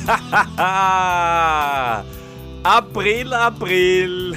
April, April.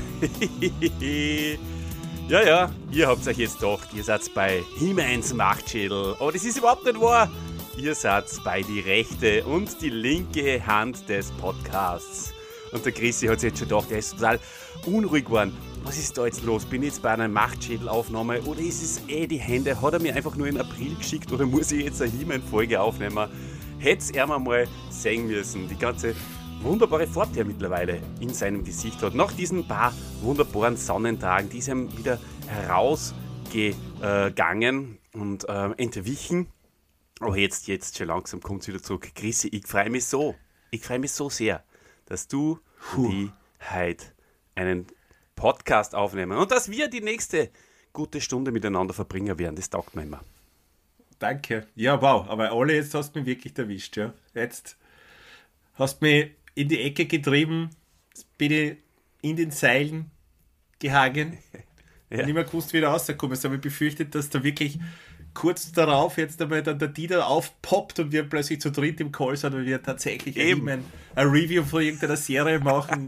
Ja, ihr habt euch jetzt gedacht, ihr seid bei He-Mans Machtschädel. Aber das ist überhaupt nicht wahr. Ihr seid bei die rechte und die linke Hand des Podcasts. Und der Chrissy hat sich jetzt schon gedacht, er ist total unruhig geworden. Was ist da jetzt los? Bin ich jetzt bei einer Machtschädelaufnahme oder ist es die Hände? Hat er mir einfach nur in April geschickt oder muss ich jetzt eine He-Man-Folge aufnehmen? Hätt's er mal sehen müssen. Die ganze wunderbare Farbe, die er mittlerweile in seinem Gesicht hat. Nach diesen paar wunderbaren Sonnentagen, die sind wieder herausgegangen und entwichen. Aber jetzt schon langsam kommt es wieder zurück. Chrissy, ich freue mich so sehr, dass du die heute einen Podcast aufnehmen und dass wir die nächste gute Stunde miteinander verbringen werden. Das taugt mir immer. Danke. Ja, wow. Aber Ole, jetzt hast du mich wirklich erwischt. Ja. Jetzt hast du mich in die Ecke getrieben, bin ich in den Seilen gehangen. Ja. Nicht mehr gewusst, wie du rauskommst. Aber ich befürchtet, dass da wirklich kurz darauf jetzt einmal dann der Dieter aufpoppt und wir plötzlich zu dritt im Call sind und wir tatsächlich ein Review von irgendeiner Serie machen.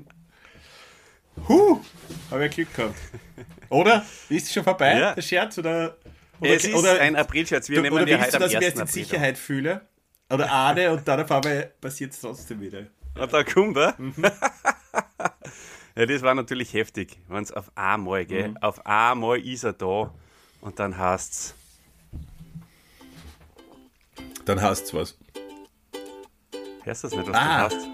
Habe ich Glück gehabt. Oder? Ist es schon vorbei, der Scherz? Oder es ist ein April-Scherz. Wir nehmen ja heute am 1. April. Oder willst du, dass ich mir jetzt in Sicherheit fühle? Oder ahne und dann auf einmal passiert es trotzdem wieder. Und da kommt er. Ja, das war natürlich heftig. Wenn es auf einmal, gell? Auf einmal ist er da und dann heißt's. Dann heißt's was. Hörst du das nicht, was du hast?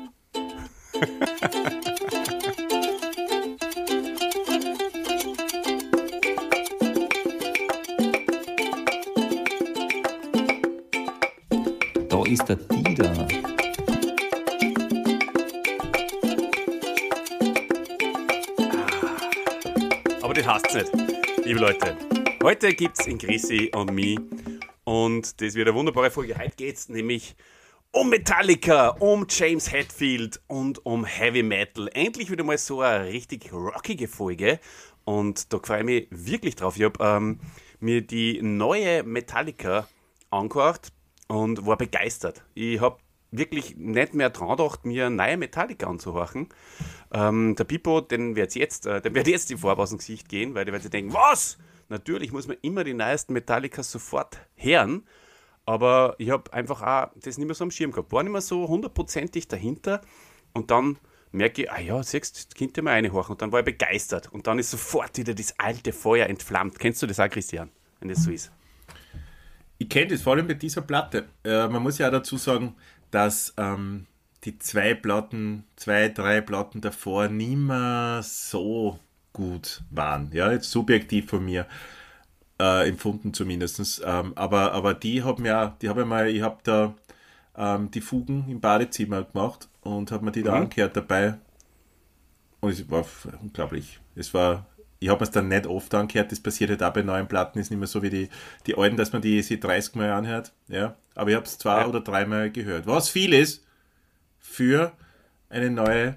Da ist der Dieter. Aber das heißt's nicht, liebe Leute. Heute gibt's in Chrissy und mich und das wird eine wunderbare Folge. Heute geht's nämlich um Metallica, um James Hetfield und um Heavy Metal. Endlich wieder mal so eine richtig rockige Folge und da freue ich mich wirklich drauf. Ich habe mir die neue Metallica angehört und war begeistert. Ich habe wirklich nicht mehr dran gedacht, mir eine neue Metallica anzuhören. Der Pipo, dem wird jetzt die Farbe aus dem Gesicht gehen, weil die werden sich denken, was? Natürlich muss man immer die neuesten Metallica sofort hören, aber ich habe einfach auch das nicht mehr so am Schirm gehabt. War nicht mehr so hundertprozentig dahinter und dann merke ich, siehst du, könnte mal reinhorchen und dann war ich begeistert und dann ist sofort wieder das alte Feuer entflammt. Kennst du das auch, Christian, wenn das so ist? Ich kenne das, vor allem bei dieser Platte. Man muss ja auch dazu sagen, dass die 3 Platten davor nicht mehr so gut waren. Ja, jetzt subjektiv von mir empfunden zumindest. Aber ich habe da die Fugen im Badezimmer gemacht und habe mir die da angehört dabei. Und es war unglaublich. Ich habe mir es dann nicht oft angehört, das passiert halt auch bei neuen Platten, ist nicht mehr so wie die alten, dass man die 30 Mal anhört. Ja. Aber ich habe es 2 oder 3 Mal gehört. Was viel ist für eine neue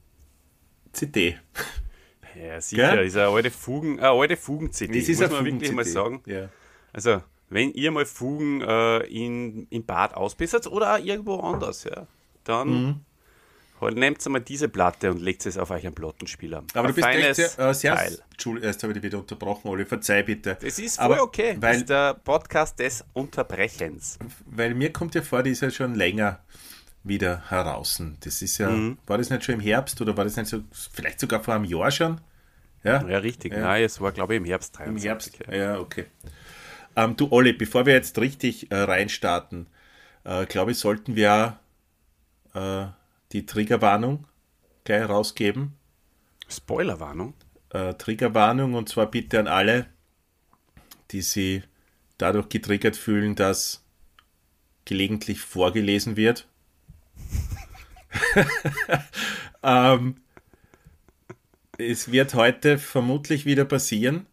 CD. Ja, sicher, ist eine alte Fugen-CD, das ist muss man wirklich mal sagen. Ja. Also, wenn ihr mal Fugen im Bad ausbessert oder auch irgendwo anders, ja, dann nehmt ihr mal diese Platte und legt es auf euch einen Plattenspieler. Aber du bist echt sehr Entschuldigung, jetzt habe ich dich wieder unterbrochen, Oli, verzeih bitte. Das ist voll okay, das ist der Podcast des Unterbrechens. Weil mir kommt ja vor, die ist ja schon länger wieder heraus. Das ist ja, war das nicht schon im Herbst oder war das nicht so, vielleicht sogar vor einem Jahr schon? Ja, richtig. Ja. Nein, es war, glaube ich, im Herbst 23. Im Herbst, ja, okay. Du, Olli, bevor wir jetzt richtig reinstarten, glaube ich, sollten wir die Triggerwarnung gleich rausgeben. Spoilerwarnung? Triggerwarnung, und zwar bitte an alle, die sich dadurch getriggert fühlen, dass gelegentlich vorgelesen wird. Es wird heute vermutlich wieder passieren.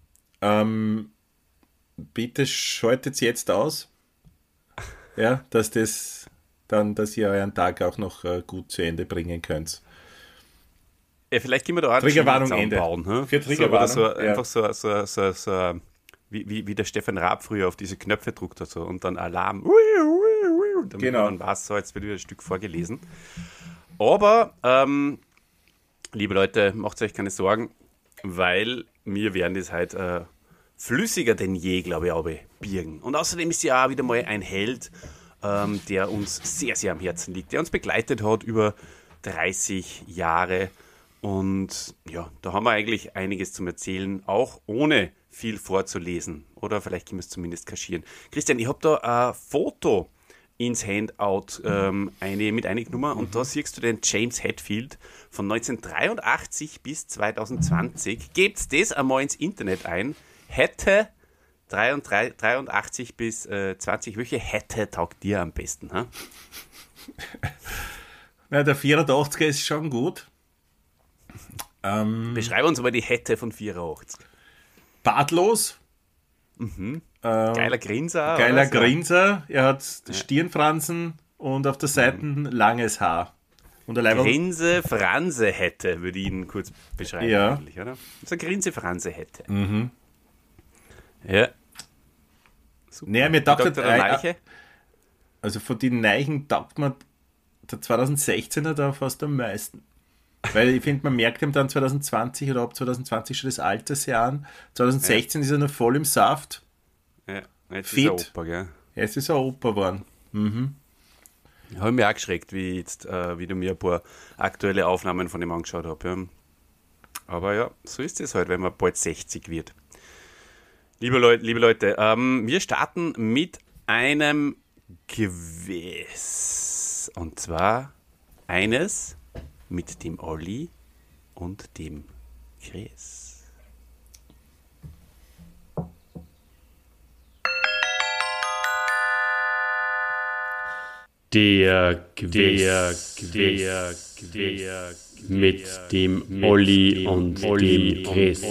Bitte schaltet es jetzt aus, ja, dass ihr euren Tag auch noch gut zu Ende bringen könnt. Ja, vielleicht können wir da auch Triggerwarnung Ende bauen. Für Triggerwarnung. Einfach so wie der Stefan Raab früher auf diese Knöpfe druckt hat so, und dann Alarm. Damit Genau. man weiß, so, jetzt wird wieder ein Stück vorgelesen. Aber, liebe Leute, macht euch keine Sorgen, weil wir werden das halt flüssiger denn je, glaube ich, auch birgen. Und außerdem ist ja auch wieder mal ein Held, der uns sehr, sehr am Herzen liegt, der uns begleitet hat über 30 Jahre. Und ja, da haben wir eigentlich einiges zum Erzählen, auch ohne viel vorzulesen. Oder vielleicht können wir es zumindest kaschieren. Christian, ich habe da ein Foto ins Handout, mit einigen Nummern, und da siehst du den James Hetfield von 1983 bis 2020. Gebt das einmal ins Internet ein. Hätte 83 bis 20. Welche Hätte taugt dir am besten? Ha? Na, der 84er ist schon gut. Beschreibe uns mal die Hätte von 84. Bartlos. Geiler Grinser. Geiler oder? Grinser. Er hat Stirnfransen und auf der Seite langes Haar. Und ein Leiberl- Grinse, Franse hätte, würde ich Ihnen kurz beschreiben. Ja. Eigentlich, oder? So Grinse, Franse hätte. Ja. Super. Naja, mir taugt Dr. Leiche? also von den Neichen taugt mir der 2016er da fast am meisten. Weil ich finde, man merkt ihm dann 2020 oder ab 2020 schon das Altersjahr an. 2016 ist er noch voll im Saft. Ja, jetzt Fit. ist er Opa, gell? Jetzt ist er Opa geworden. Ich habe mich auch geschreckt, wie jetzt wieder mir ein paar aktuelle Aufnahmen von ihm angeschaut habe. Ja. Aber ja, so ist es halt, wenn man bald 60 wird. Liebe Leute, wir starten mit einem Quiz. Und zwar eines mit dem Olli und dem Chris. Der Quiz mit dem Olli und dem Chris.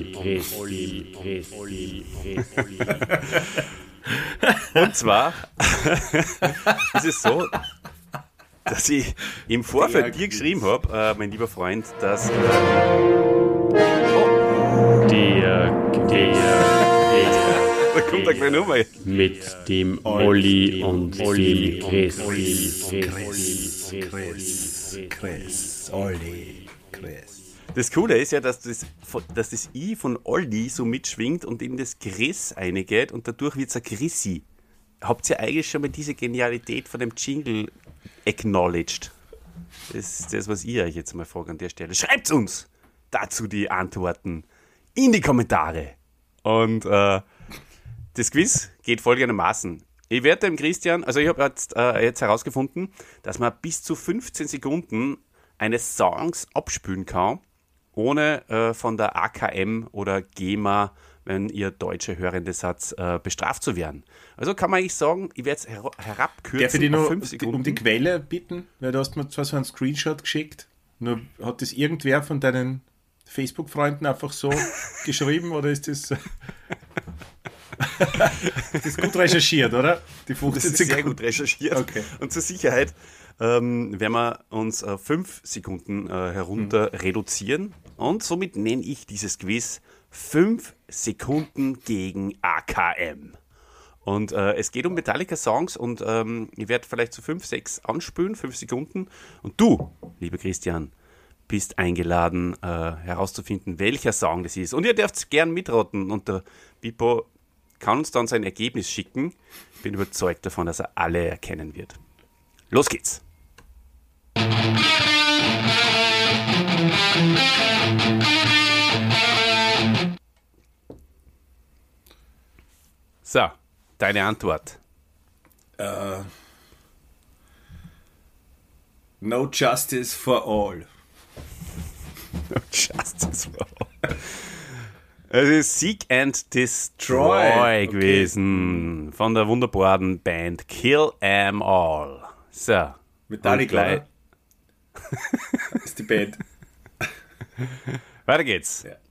Und zwar ist es so, dass ich im Vorfeld dir geschrieben habe, mein lieber Freund, dass da kommt eine kleine Nummer. Mit dem Olli und dem Chris. Chris, Olli, Chris. Das Coole ist ja, dass das I von Olli so mitschwingt und in das Chris reingeht und dadurch wird es ein Chrissy. Habt ihr eigentlich schon mal diese Genialität von dem Jingle acknowledged? Das ist das, was ich euch jetzt mal frage an der Stelle. Schreibt uns dazu die Antworten in die Kommentare. Und das Quiz geht folgendermaßen. Ich werde dem Christian, also ich habe jetzt herausgefunden, dass man bis zu 15 Sekunden eines Songs abspülen kann, ohne von der AKM oder GEMA, wenn ihr deutsche Hörende Satz, bestraft zu werden. Also kann man eigentlich sagen, ich werde es herabkürzen Darf ich dich auf noch 5 Sekunden. um die Quelle bitten? Weil du hast mir zwar so einen Screenshot geschickt, nur hat das irgendwer von deinen Facebook-Freunden einfach so geschrieben oder ist das... Das ist gut recherchiert, oder? Die 15 Das ist sehr Sekunden. gut recherchiert. Okay. Und zur Sicherheit werden wir uns 5 Sekunden herunter reduzieren. Und somit nenne ich dieses Quiz 5 Sekunden gegen AKM. Und es geht um Metallica-Songs und ich werde vielleicht so 5, 6 anspülen, 5 Sekunden. Und du, lieber Christian, bist eingeladen, herauszufinden, welcher Song das ist. Und ihr dürft gern mitraten. Und der Pippo kann uns dann sein Ergebnis schicken. Ich bin überzeugt davon, dass er alle erkennen wird. Los geht's! So, deine Antwort. No justice for all. Justice for all. Es ist Seek and Destroy Okay. gewesen von der wunderbaren Band Kill 'Em All. So. Metallica, und gleich- oder? Ist die Band. Weiter geht's. Ja.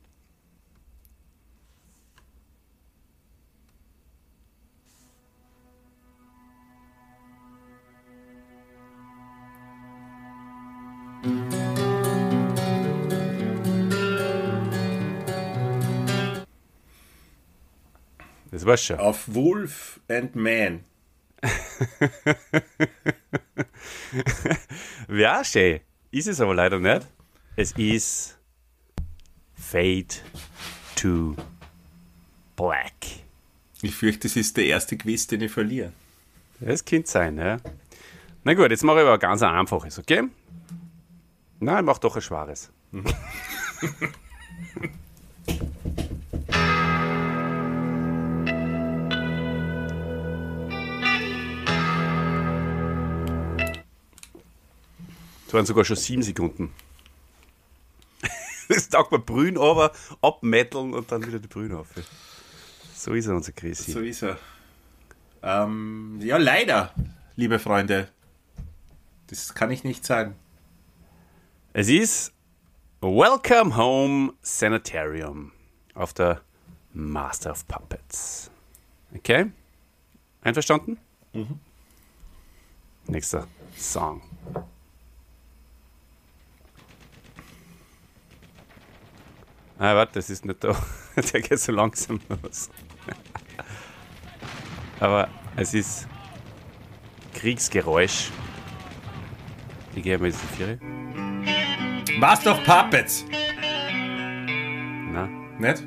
Das war's schon. Auf Wolf and Man. Ja, schön. Ist es aber leider nicht. Es ist Fade to Black. Ich fürchte, das ist der erste Quiz, den ich verliere. Das könnte sein, ja. Na gut, jetzt mache ich aber ein ganz einfaches, okay? Nein, ich mache doch ein schweres. Es waren sogar schon 7 Sekunden. Das taugt man Brühen aber, abmetteln und dann wieder die Brühen auf. So ist er, unser Chrissy. So ist er. Ja, leider, liebe Freunde. Das kann ich nicht sagen. Es ist Welcome Home Sanitarium auf der Master of Puppets. Okay? Einverstanden? Mhm. Nächster Song. Ah, warte, das ist nicht da. Der geht so langsam los. Aber es ist Kriegsgeräusch. Ich gehe mal jetzt in die Viere. Master of Puppets. Na? Nicht?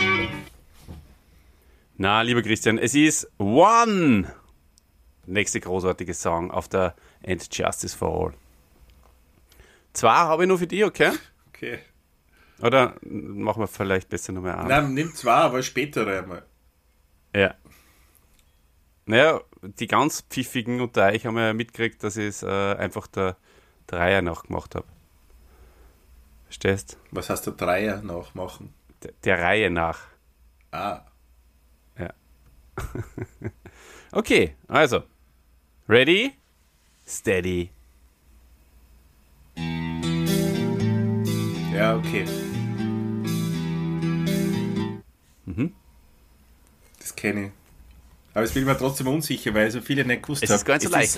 Na, lieber Christian, es ist One. Nächste großartige Song auf der And Justice for All. 2 habe ich nur für dich, okay? Okay. Oder machen wir vielleicht besser nochmal an? Nein, nimm 2, aber spätere einmal. Ja. Naja, die ganz Pfiffigen unter euch haben ja mitgekriegt, dass ich es einfach der Reihe nach gemacht habe. Verstehst? Was heißt der Dreier nachmachen? Der Reihe nach. Ah. Ja. Okay, also. Ready? Steady. Ja, okay. Das kenne ich. Aber es bin mir trotzdem unsicher, weil so viele nicht gewusst haben. Es ist gar nicht so leicht.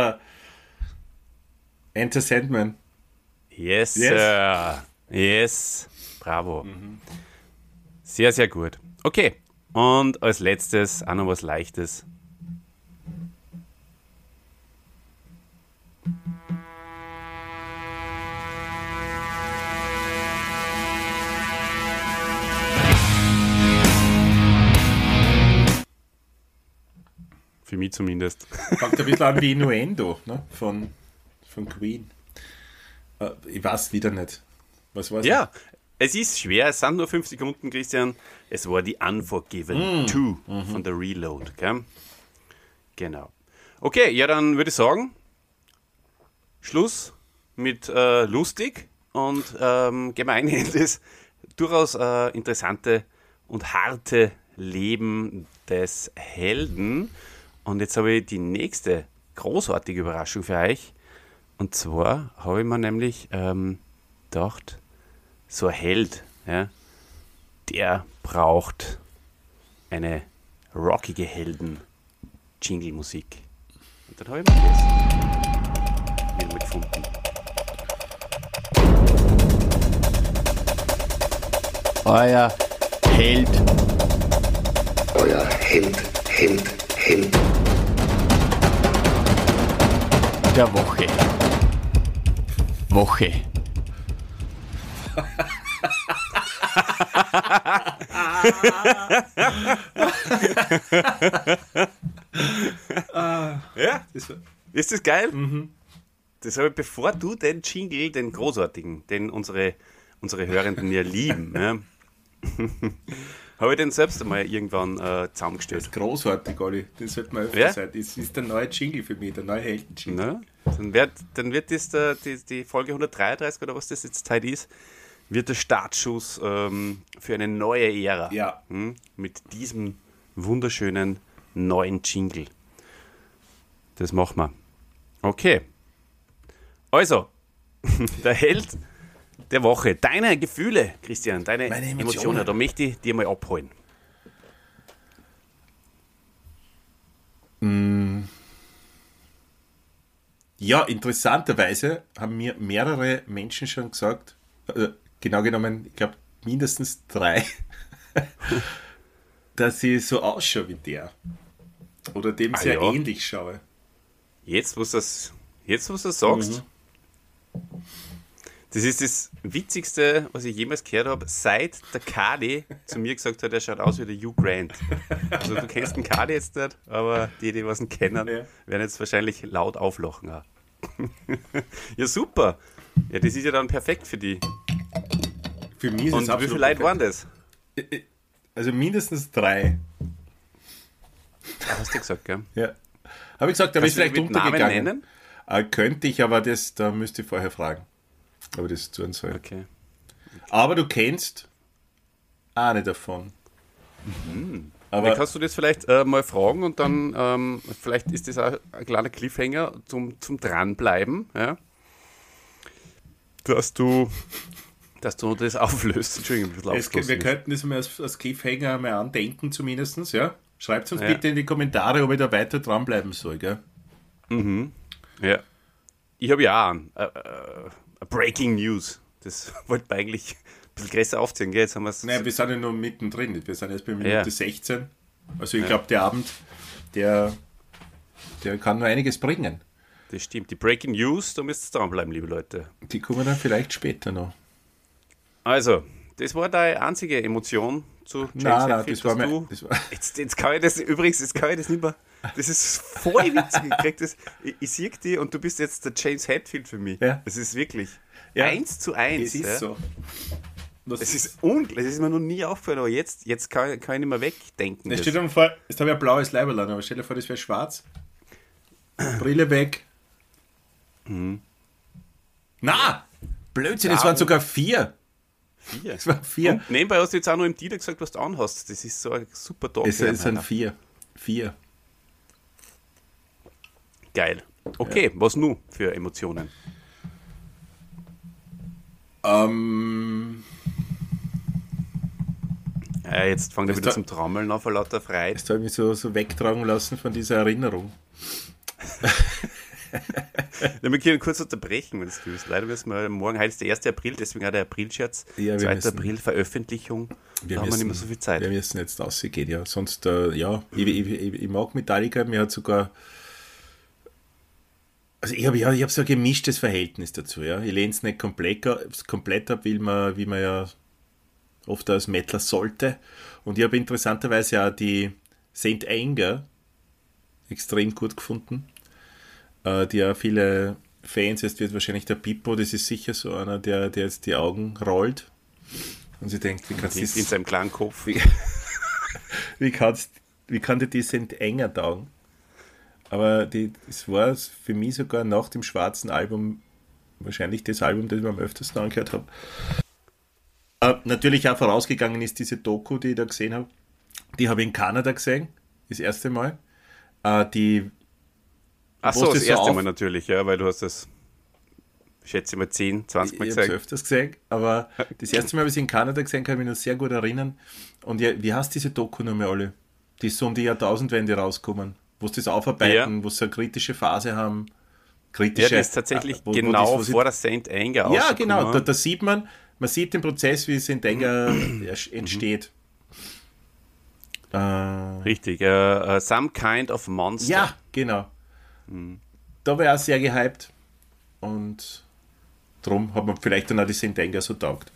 Enter Sandman. Yes, Sir. Yes. Bravo. Sehr, sehr gut. Okay. Und als letztes auch noch was Leichtes. Für mich zumindest. Fängt ein bisschen an wie Innuendo, ne? von Queen. Ich weiß wieder nicht. Was war es? Ja, es ist schwer. Es sind nur 5 Sekunden, Christian. Es war die Unforgiven 2 von der Reload. Gell? Genau. Okay, ja, dann würde ich sagen, Schluss mit lustig und gehen wir ein in das durchaus interessante und harte Leben des Helden. Und jetzt habe ich die nächste großartige Überraschung für euch. Und zwar habe ich mir nämlich gedacht, so ein Held, ja, der braucht eine rockige Helden-Jingle-Musik. Und dann habe ich mir das wieder gefunden. Euer Held. Euer Held. Der Woche. Ja, ist das geil? Das habe ich, bevor du den Jingle, den großartigen, den unsere Hörenden ja lieben, ja, habe ich den selbst einmal irgendwann zusammengestellt. Das ist großartig, Olli. Das sollte man öfter sein. Das ist der neue Jingle für mich, der neue Helden-Jingle. Dann wird das die Folge 133 oder was das jetzt heute ist, wird der Startschuss für eine neue Ära. Ja. Mit diesem wunderschönen neuen Jingle. Das machen wir. Okay. Also, der Held der Woche. Deine Gefühle, Christian, deine Emotionen, da möchte ich dir mal abholen. Ja, interessanterweise haben mir mehrere Menschen schon gesagt, genau genommen, ich glaube mindestens 3, dass ich so ausschaue wie der. Oder dem sehr ja. ähnlich schaue. Jetzt, wo du das sagst, das ist das Witzigste, was ich jemals gehört habe, seit der Cardi zu mir gesagt hat, er schaut aus wie der Hugh Grant. Also du kennst den Cardi jetzt nicht, aber die was ihn kennen, werden jetzt wahrscheinlich laut auflachen auch. Ja, super. Ja, das ist ja dann perfekt für die. Für mich ist Und es wie absolut viele Leute waren perfekt. das? Also mindestens 3. Hast du gesagt, gell? Ja. Habe ich gesagt, aber ist Kannst du vielleicht mit Namen untergegangen. nennen? Könnte ich, aber da müsste ich vorher fragen. Aber das ist zu uns. Okay. Aber du kennst eine davon. Aber Dann kannst du das vielleicht mal fragen und dann vielleicht ist das auch ein kleiner Cliffhanger zum Dranbleiben, ja? Dass du das auflöst. Entschuldigung, ein bisschen aufgeschlossen wir ist. könnten das mal als Cliffhanger mal andenken zumindest. Ja? Schreibt uns bitte in die Kommentare, ob ich da weiter dranbleiben soll. Gell? Ja. Ich habe ja auch einen, Breaking News. Das wollten wir eigentlich ein bisschen größer aufziehen, gell? Jetzt haben wir es. Nein, wir sind ja nur mittendrin. Wir sind erst bei Minute Ja. 16. Also ich glaube, der Abend, der kann nur einiges bringen. Das stimmt. Die Breaking News, da müsst ihr dranbleiben, liebe Leute. Die kommen dann vielleicht später noch. Also, das war deine einzige Emotion zu James Nein, Hetfield, das war dass mir. du... Das war, Jetzt kann ich das, übrigens, jetzt kann ich das nicht mehr. Das ist voll witzig. Ich sehe die und du bist jetzt der James Hetfield für mich. Ja. Das ist wirklich Ja. 1:1. es ist ja. so. Das ist unglaublich. Das ist mir noch nie aufgefallen, aber jetzt kann ich nicht mehr wegdenken. Es Das. steht dir vor, jetzt habe ich ein blaues Leiberl an, aber stell dir vor, das wäre schwarz. Brille weg. Na! Blödsinn, es waren sogar 4. 4. Es waren 4. Und nebenbei hast du jetzt auch noch im Titel gesagt, was du anhast. Das ist so ein super Tag. Es sind 4. 4. Geil. Okay, was nun für Emotionen? Jetzt fangen wir Jetzt wieder da- zum Trommeln an vor lauter Freude. Jetzt habe ich mich so wegtragen lassen von dieser Erinnerung. Ja, wir können kurz unterbrechen, wenn es du willst. Leider müssen wir morgen, heute ist der 1. April, deswegen auch der April-Scherz. Ja, wir 2. müssen- April, Veröffentlichung. Da haben wir nicht mehr so viel Zeit. Wir müssen jetzt rausgehen, ja. Sonst, ich mag Metallica, mir hat sogar. Also ich hab so ein gemischtes Verhältnis dazu, ja. Ich lehne es nicht komplett ab, wie man ja oft als Mettler sollte. Und ich habe interessanterweise auch die Saint Anger extrem gut gefunden. Die auch viele Fans, jetzt wird wahrscheinlich der Pippo, das ist sicher so einer, der jetzt die Augen rollt und sie denkt, wie kannst du In seinem kleinen Kopf. wie kann dir die Saint Anger taugen? Aber das war für mich sogar nach dem schwarzen Album wahrscheinlich das Album, das ich am öftesten angehört habe. Natürlich auch vorausgegangen ist diese Doku, die ich da gesehen habe. Die habe ich in Kanada gesehen, das erste Mal. Die Ach wo so, ist das das erste so Mal natürlich, ja, weil du hast das, schätze ich mal, 10, 20 Mal ich habe es gesagt. öfters gesehen, aber das erste Mal, als ich in Kanada gesehen kann ich mich noch sehr gut erinnern. Und ja, wie heißt diese Doku nochmal alle? Die so um die Jahrtausendwende rauskommen, wo sie das aufarbeiten, wo sie eine kritische Phase haben. Ja, das ist tatsächlich genau vor der St. Anger Ja, genau, da sieht man sieht den Prozess, wie St. Anger entsteht. Richtig, Some Kind of Monster. Ja, genau. Da war ich auch sehr gehypt. Und darum hat man vielleicht dann auch die St. Anger so taugt.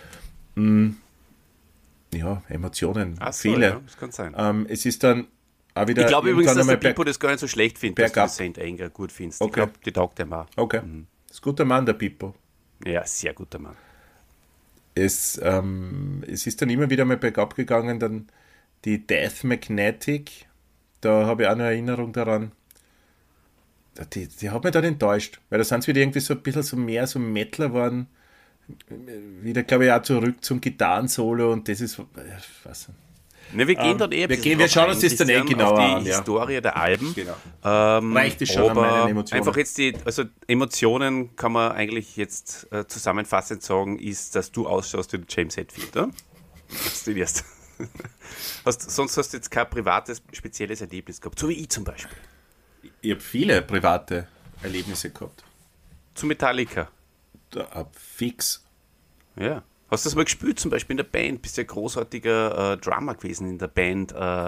Ja, Emotionen, Ach so, viele. ja, das kann sein. Es ist dann auch wieder. Ich glaube übrigens, irgendwann dass der einmal Pippo das gar nicht so schlecht findet, dass du bergab. die St. Anger gut findest. Okay. Ich glaube, die taugt dem auch. Okay, ist ein guter Mann, der Pippo. Ja, sehr guter Mann. Es ist dann immer wieder mal bergab gegangen, dann die Death Magnetic, da habe ich auch noch Erinnerung daran. Die hat mich dann enttäuscht, weil da sind sie wieder irgendwie so ein bisschen so mehr so Mettler waren, wieder glaube ich auch zurück zum Gitarrensolo und das ist, was. Ne, wir gehen dann wir bisschen wir drauf schauen ein, uns das dann Christian, genauer auf die an, ja. Historie der Alben. Genau. Reicht es schon an aber meinen Emotionen. einfach jetzt also Emotionen kann man eigentlich jetzt zusammenfassend sagen, ist, dass du ausschaust wie der James Hetfield, oder? Das ist die erste. Sonst hast du jetzt kein privates, spezielles Erlebnis gehabt, so wie ich zum Beispiel. Ich habe viele private Erlebnisse gehabt. Zu Metallica. Fix. Ja. Hast du das mal gespielt, zum Beispiel in der Band? Bist ja ein großartiger Drummer gewesen in der Band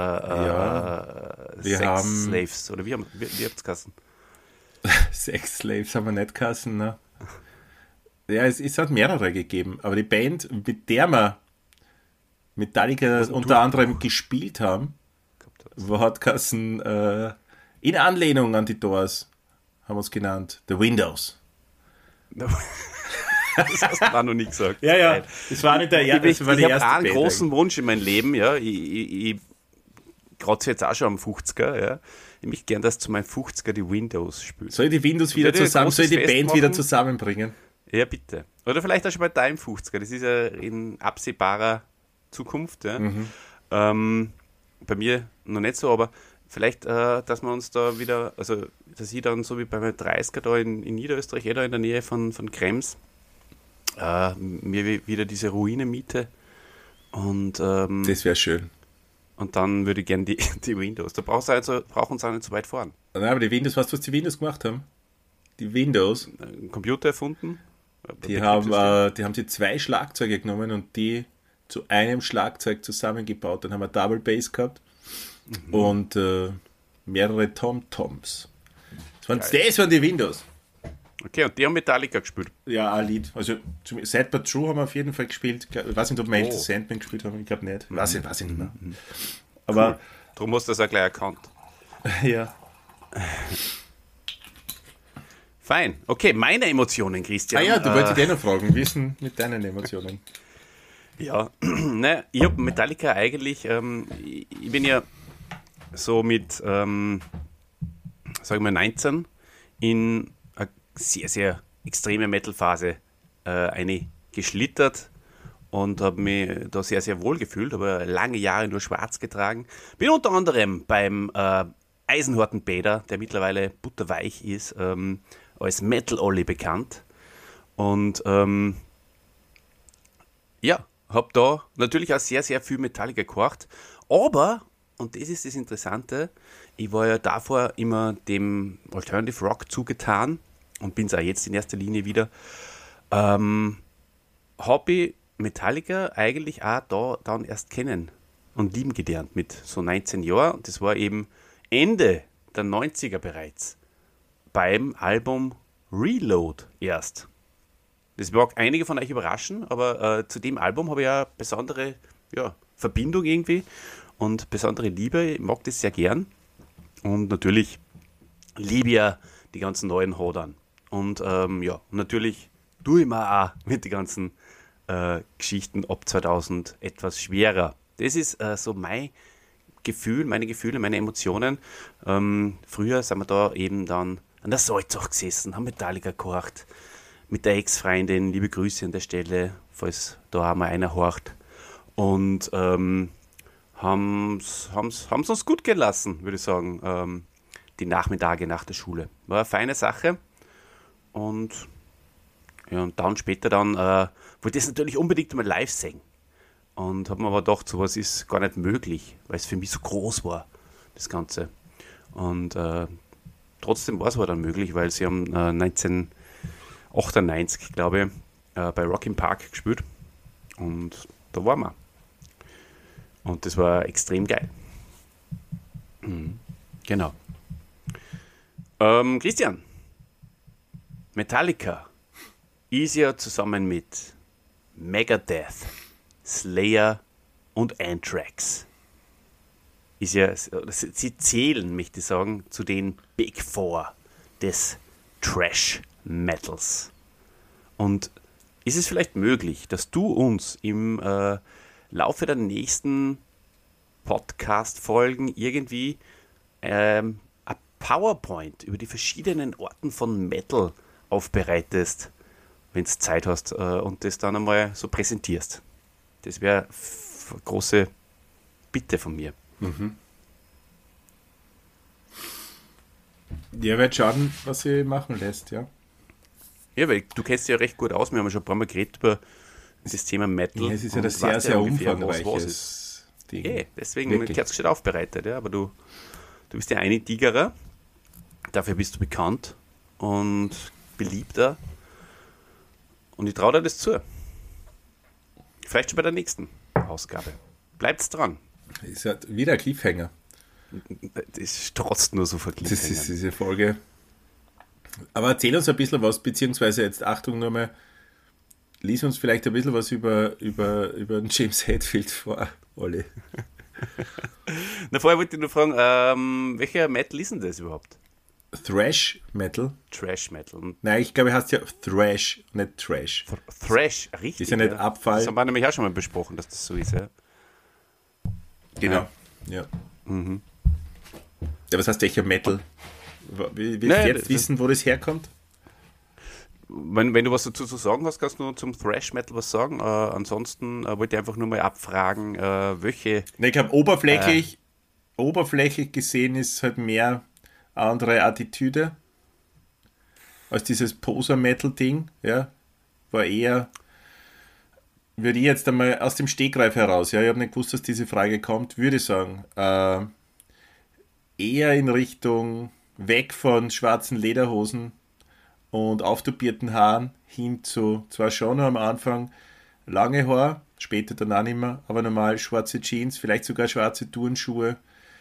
wir Sex haben- Slaves, oder wie habt ihr es geheißen? Sex Slaves haben wir nicht geheißen, ne? Ja, es hat mehrere gegeben, aber die Band, mit der wir Metallica unter anderem gespielt haben, hat geheißen, in Anlehnung an die Doors, haben wir es genannt, The Windows. Das hast du auch noch nie gesagt. Ja, das war nicht der erste, Ich das war die habe erste einen Band großen Wunsch in meinem Leben, ja. Ich kratze jetzt auch schon am 50er, ja. Ich möchte gern, dass zu meinem 50er die Windows spielt. Soll ich die Windows wieder Soll ich ein zusammen, soll ich die großes Fest Band wieder machen? zusammenbringen? Ja, bitte. Oder vielleicht auch schon bei deinem 50er. Das ist ja in absehbarer Zukunft. Ja. Bei mir noch nicht so, aber vielleicht, dass wir uns da wieder, also dass ich dann so wie bei meinem 30er da in Niederösterreich, da in der Nähe von Krems, mir wieder diese Ruine miete und Das wäre schön. dann würde ich gerne die Windows. Da brauchen uns auch nicht so weit fahren. Nein, aber die Windows, weißt du, was die Windows gemacht haben? Die Windows, Einen Computer erfunden. die haben die 2 Schlagzeuge genommen und die zu einem Schlagzeug zusammengebaut. Dann haben wir Double Bass gehabt und mehrere Tom-Toms. Das waren die Windows. Okay, und die haben Metallica gespielt. Ja, ein Lied. Also Sad But True haben wir auf jeden Fall gespielt. Ich weiß nicht, ob wir Enter Oh. Sandman gespielt haben. Ich glaube nicht. Weiß ich nicht mehr. Aber Darum hast du das auch gleich erkannt. ja. Fein. Okay, meine Emotionen, Christian. Du wolltest dich noch fragen. Wie ist denn mit deinen Emotionen? Ja, ne, ich habe Metallica eigentlich, ich bin ja so mit, sagen wir 19 in eine sehr, sehr extreme Metal-Phase geschlittert und habe mich da sehr, sehr wohl gefühlt, habe lange Jahre nur schwarz getragen. Bin unter anderem beim Eisenhorten Bäder, der mittlerweile butterweich ist, als Metal-Olli bekannt. Und ja, habe da natürlich auch sehr, sehr viel Metallica gehört. Aber, und das ist das Interessante, ich war ja davor immer dem Alternative Rock zugetan und bin es auch jetzt in erster Linie wieder. Habe ich Metallica eigentlich auch da dann erst kennen und lieben gelernt mit so 19 Jahren. Und das war eben Ende der 90er bereits beim Album Reload erst. Das mag einige von euch überraschen, aber zu dem Album habe ich ja besondere Verbindung irgendwie und besondere Liebe. Ich mag das sehr gern. Und natürlich liebe ich ja die ganzen neuen Hodern. Und natürlich tue ich mir auch mit den ganzen Geschichten ab 2000 etwas schwerer. Das ist so mein Gefühl, meine Gefühle, meine Emotionen. Früher sind wir da eben dann an der Salzach gesessen, haben Metallica gehört. Mit der Ex-Freundin, liebe Grüße an der Stelle, falls da auch mal einer horcht. Und haben es uns gut gehen lassen, würde ich sagen, die Nachmittage nach der Schule. War eine feine Sache. Und dann später wollte ich es natürlich unbedingt mal live singen. Und habe mir aber gedacht, sowas ist gar nicht möglich, weil es für mich so groß war, das Ganze. Und trotzdem war es aber dann möglich, weil sie haben 1998, glaube ich, bei Rock im Park gespielt. Und da waren wir. Und das war extrem geil. Genau. Christian, Metallica ist ja zusammen mit Megadeth, Slayer und Anthrax. Sie zählen, möchte ich sagen, zu den Big Four des Trash Metals. Und ist es vielleicht möglich, dass du uns im Laufe der nächsten Podcast-Folgen irgendwie ein PowerPoint über die verschiedenen Orten von Metal aufbereitest, wenn du Zeit hast und das dann einmal so präsentierst? Das wäre eine große Bitte von mir. Ja, wird schauen, was sie machen lässt, ja. Ja, weil du kennst dich ja recht gut aus. Wir haben ja schon ein paar Mal geredet über das Thema Metal. Ja, es ist ja und das sehr, weißt sehr ungefähr, was ist. umfangreiches Ding. Deswegen Wirklich. wird es gescheit aufbereitet. Ja, aber du bist ja ein Tigerer. Dafür bist du bekannt und beliebter. Und ich traue dir das zu. Vielleicht schon bei der nächsten Ausgabe. Bleibt's dran. Ist halt wieder ein Cliffhanger. Das strotzt nur so Das ist verklimpft. diese Folge. Aber erzähl uns ein bisschen was, beziehungsweise jetzt Achtung nochmal, lies uns vielleicht ein bisschen was über den James Hetfield vor, Olli. Na, vorher wollte ich nur fragen, welcher Metal ist denn das überhaupt? Thrash Metal? Trash Metal. Und Nein, ich glaube, heißt ja Thrash, nicht Trash. Thrash, richtig. Ist ja nicht Abfall. Das haben wir nämlich auch schon mal besprochen, dass das so ist. Ja? Genau. Ja. Ja, was heißt welcher Metal? Willst du Nein, jetzt das- wissen, wo das herkommt? Wenn du was dazu zu sagen hast, kannst du zum Thrash Metal was sagen. Ansonsten wollte ich einfach nur mal abfragen, welche. Ne, ich glaube, oberflächlich gesehen ist halt mehr andere Attitüde als dieses Poser-Metal-Ding, ja, war eher, würde ich jetzt einmal aus dem Stegreif heraus, ja, ich habe nicht gewusst, dass diese Frage kommt, würde ich sagen, eher in Richtung weg von schwarzen Lederhosen und auftupierten Haaren hin zu, zwar schon am Anfang lange Haar, später dann auch nicht mehr, aber normal schwarze Jeans, vielleicht sogar schwarze Turnschuhe,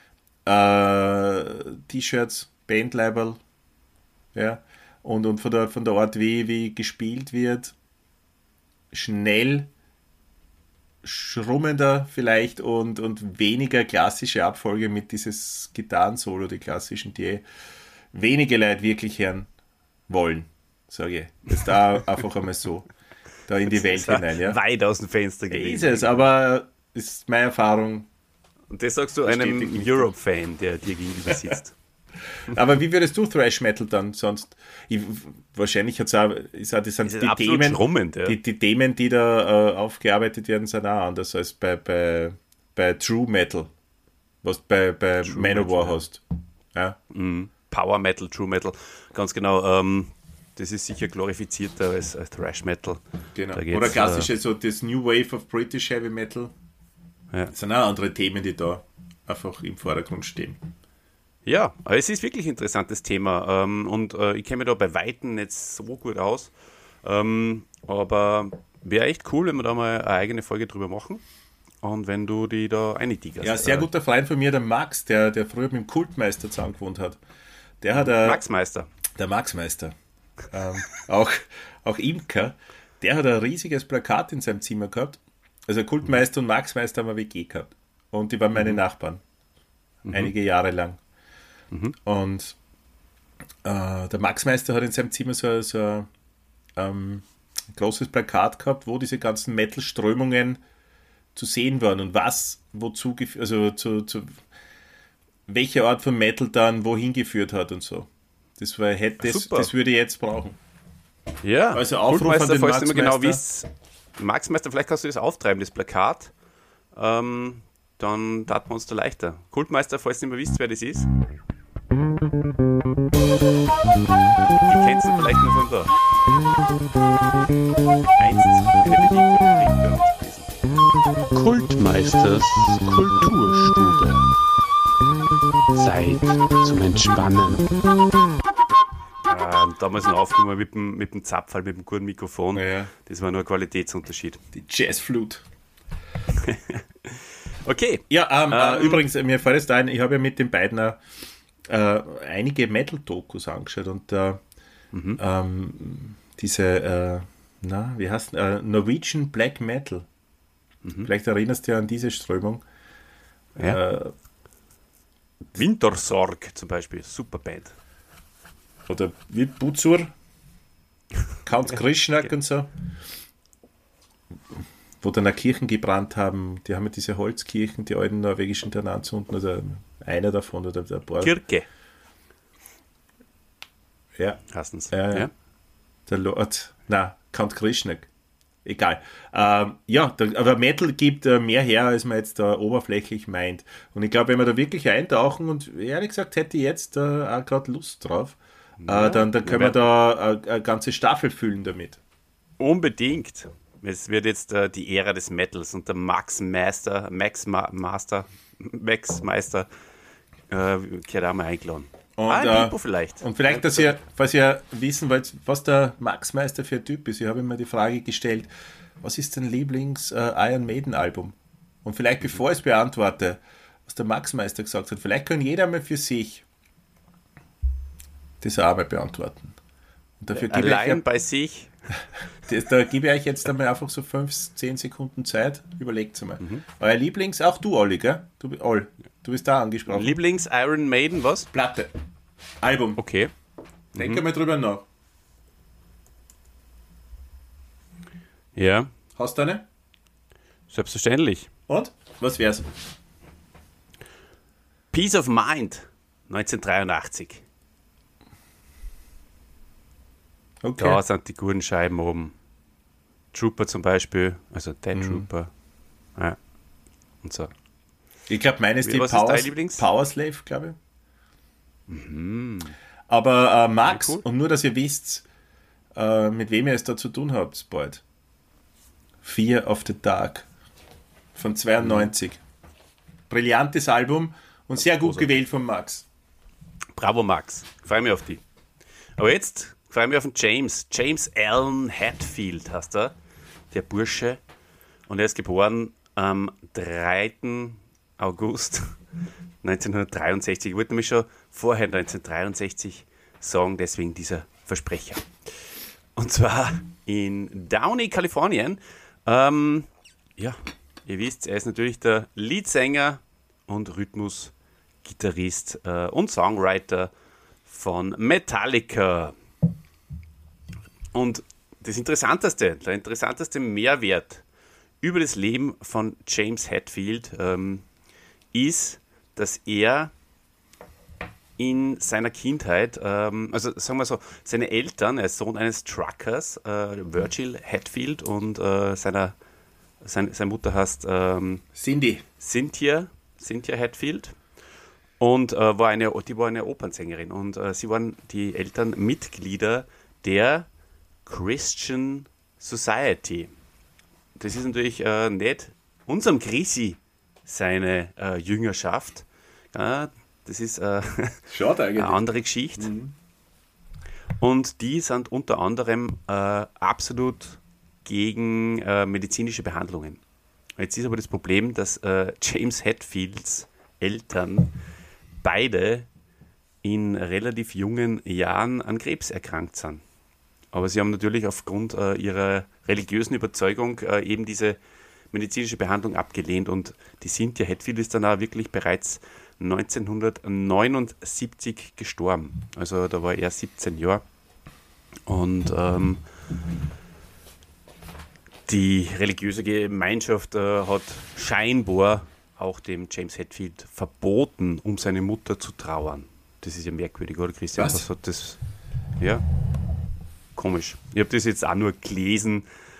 T-Shirts, Bandleiberl, ja, und von der Art, wie gespielt wird, schnell, schrummender vielleicht und weniger klassische Abfolge mit dieses Gitarrensolo, die klassischen, die wenige Leute wirklich hören wollen, sage ich. Jetzt da einfach einmal so, da in die Welt hinein, ja. Weit aus dem Fenster Ist gewesen. es, aber ist meine Erfahrung. Und das sagst du einem Bestätigt mich. Europe-Fan, der dir gegenüber sitzt. Aber wie würdest du Thrash Metal dann sonst? Wahrscheinlich das sind Das ist die absolut Themen, schrummend, ja. die Themen, die da aufgearbeitet werden, sind auch anders als bei True Metal, was du bei Manowar hast. Ja. Power Metal, True Metal, ganz genau. Das ist sicher glorifizierter als Thrash Metal. Genau. Da geht's, Oder klassische, so das New Wave of British Heavy Metal. Ja. Das sind auch andere Themen, die da einfach im Vordergrund stehen. Ja, aber es ist wirklich ein interessantes Thema. Und ich kenne mich da bei Weitem nicht so gut aus. Aber wäre echt cool, wenn wir da mal eine eigene Folge drüber machen. Und wenn du die da eintigerst. Ja, sehr guter Freund von mir, der Max, der früher mit dem Kultmeister zusammen gewohnt hat. Der hat Max Meister. Der Maxmeister, auch Imker, der hat ein riesiges Plakat in seinem Zimmer gehabt. Also Kultmeister und Maxmeister haben eine WG gehabt. Und die waren meine Nachbarn. Einige Jahre lang. Und der Maxmeister hat in seinem Zimmer so ein großes Plakat gehabt, wo diese ganzen Metal-Strömungen zu sehen waren und was, wozu, also zu welche Art von Metal dann wohin geführt hat und so. Das würde ich jetzt brauchen. Ja, Also Aufruf an Kultmeister, den falls du immer genau Maxmeister. wisst. Maxmeister, vielleicht kannst du das auftreiben, das Plakat. Dann tat man uns da leichter. Kultmeister, falls du nicht mehr wisst, wer das ist. Die kennst du vielleicht nur von da. Einst eine beliebte Rubrik bei uns gewesen. Kultmeisters Kulturstube. Zeit zum Entspannen. Damals noch aufgenommen mit dem Zapfhall, mit dem guten Mikrofon. Ja. Das war nur ein Qualitätsunterschied. Die Jazzflute. Okay. Ja, übrigens, mir fällt es da ein, ich habe ja mit den beiden einige Metal-Dokus angeschaut und diese, wie heißt Norwegian Black Metal. Vielleicht erinnerst du dich an diese Strömung. Ja. Wintersorg zum Beispiel, super Band. Oder wie Buzur, Count Krishnak und so. Wo dann auch Kirchen gebrannt haben. Die haben ja diese Holzkirchen, die alten norwegischen dann anzünden, oder einer davon oder ein paar. Kirke Ja, heißen's. ja. Der Lord, Count Krishnak. Egal. Aber Metal gibt mehr her, als man jetzt da oberflächlich meint. Und ich glaube, wenn wir da wirklich eintauchen, und ehrlich gesagt hätte ich jetzt auch gerade Lust drauf, dann können wir da eine ganze Staffel füllen damit. Unbedingt. Es wird jetzt die Ära des Metals und der Max Meister gehört auch mal eingeladen. Und, ein Pipo vielleicht. Und vielleicht, dass ihr, falls ihr wissen wollt, was der Maxmeister für ein Typ ist, ich habe ihm mal die Frage gestellt, was ist dein Lieblings-Iron Maiden-Album? Und vielleicht, bevor ich es beantworte, was der Max Meister gesagt hat, vielleicht kann jeder mal für sich das auch mal beantworten. Und dafür Allein bei sich. Da gebe ich euch jetzt einmal einfach so 5-10 Sekunden Zeit. Überlegt mal. Euer Lieblings, auch du, Olli, gell? Du bist da angesprochen. Lieblings-Iron Maiden, was? Platte. Album. Okay. Denke mal drüber nach. Ja, Hast du eine? selbstverständlich. Und? Was wär's? Peace of Mind, 1983. Okay. Da sind die guten Scheiben oben. Trooper zum Beispiel, also Dead Trooper. Ja. Und so. Ich glaube, meine ist die Was ist dein Lieblings? Power Slave, glaube ich. Aber Max, Ja, cool. und nur, dass ihr wisst, mit wem ihr es da zu tun habt bald. Fear of the Dark von 92. Brillantes Album und sehr gut gewählt von Max. Bravo, Max. Freue mich auf die. Aber jetzt freue ich mich auf den James. James Allen Hatfield heißt er, der Bursche. Und er ist geboren am 3. August 1963. Ich wollte nämlich schon vorher 1963 sagen, deswegen dieser Versprecher. Und zwar in Downey, Kalifornien. Ja, ihr wisst, er ist natürlich der Leadsänger und Rhythmusgitarrist und Songwriter von Metallica. Und der interessanteste Mehrwert über das Leben von James Hetfield ist, dass er in seiner Kindheit, also sagen wir so, seine Eltern, er ist Sohn eines Truckers, Virgil Hetfield, und seine Mutter heißt Cindy. Cynthia Hetfield, und die war eine Opernsängerin, und sie waren die Eltern Mitglieder der Christian Society. Das ist natürlich nicht unserem Chrissy seine Jüngerschaft. Das ist Schade eigentlich. eine andere Geschichte. Und die sind unter anderem absolut gegen medizinische Behandlungen. Jetzt ist aber das Problem, dass James Hetfields Eltern beide in relativ jungen Jahren an Krebs erkrankt sind. Aber sie haben natürlich aufgrund ihrer religiösen Überzeugung eben diese medizinische Behandlung abgelehnt, und die Cynthia Hetfield ist dann auch wirklich bereits 1979 gestorben. Also da war er 17 Jahre. Und die religiöse Gemeinschaft hat scheinbar auch dem James Hetfield verboten, um seine Mutter zu trauern. Das ist ja merkwürdig, oder Christian? Was hat das? Ja, komisch. Ich habe das jetzt auch nur gelesen,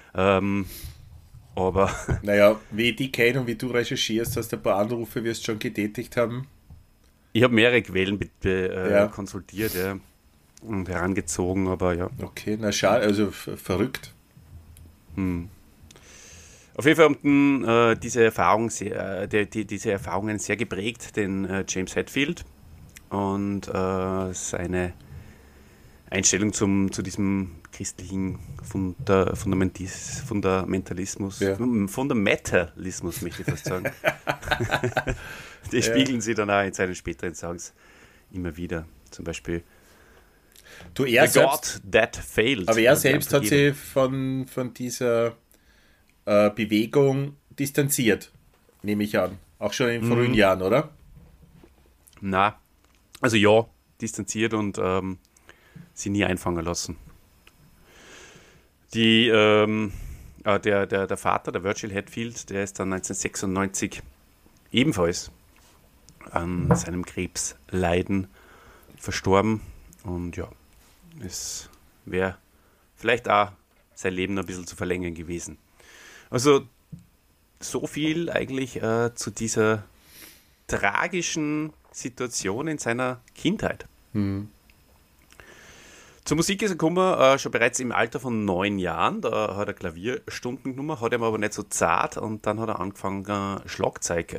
aber Naja, wie ich die kenne und wie du recherchierst, hast du ein paar Anrufe wirst schon getätigt haben. ich habe mehrere Quellen Ja. konsultiert, ja, und herangezogen, aber ja. Okay, na schade, also verrückt. Auf jeden Fall haben diese Erfahrungen sehr geprägt, den James Hetfield, und seine Einstellung zu diesem christlichen Fundamentalismus, Ja. Fundamentalismus möchte ich fast sagen. Die spiegeln sie dann auch in seinen späteren Songs immer wieder. Zum Beispiel Du, The er selbst, God That Failed. aber er Also selbst hat vergeben. sich von dieser Bewegung distanziert, nehme ich an. Auch schon in frühen Jahren, oder? Na, also ja, distanziert und sie nie einfangen lassen. Der Vater, der Virgil Hetfield, der ist dann 1996 ebenfalls an seinem Krebsleiden verstorben. Und ja, es wäre vielleicht auch sein Leben noch ein bisschen zu verlängern gewesen. Also so viel eigentlich zu dieser tragischen Situation in seiner Kindheit. Zur Musik ist er gekommen, schon bereits im Alter von 9 Jahren. Da hat er Klavierstunden genommen, hat ihm aber nicht so zart, und dann hat er angefangen, Schlagzeug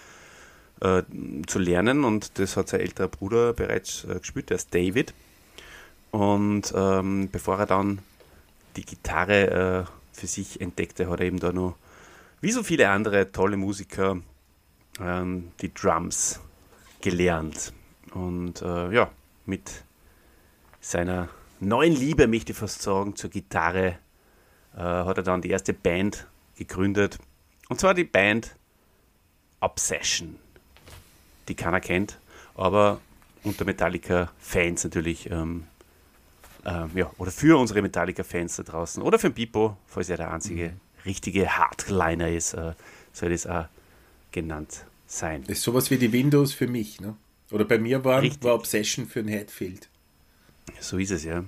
zu lernen, und das hat sein älterer Bruder bereits gespielt, der ist David. Und bevor er dann die Gitarre für sich entdeckte, hat er eben da noch, wie so viele andere tolle Musiker, die Drums gelernt. Und mit seiner neuen Liebe, möchte ich fast sagen, zur Gitarre, hat er dann die erste Band gegründet. Und zwar die Band Obsession, die keiner kennt, aber unter Metallica-Fans natürlich, oder für unsere Metallica-Fans da draußen, oder für den Pipo, falls er der einzige richtige Hardliner ist, soll das auch genannt sein. Das ist sowas wie die Windows für mich, ne? Oder bei mir war Obsession für ein Hetfield. So ist es, ja.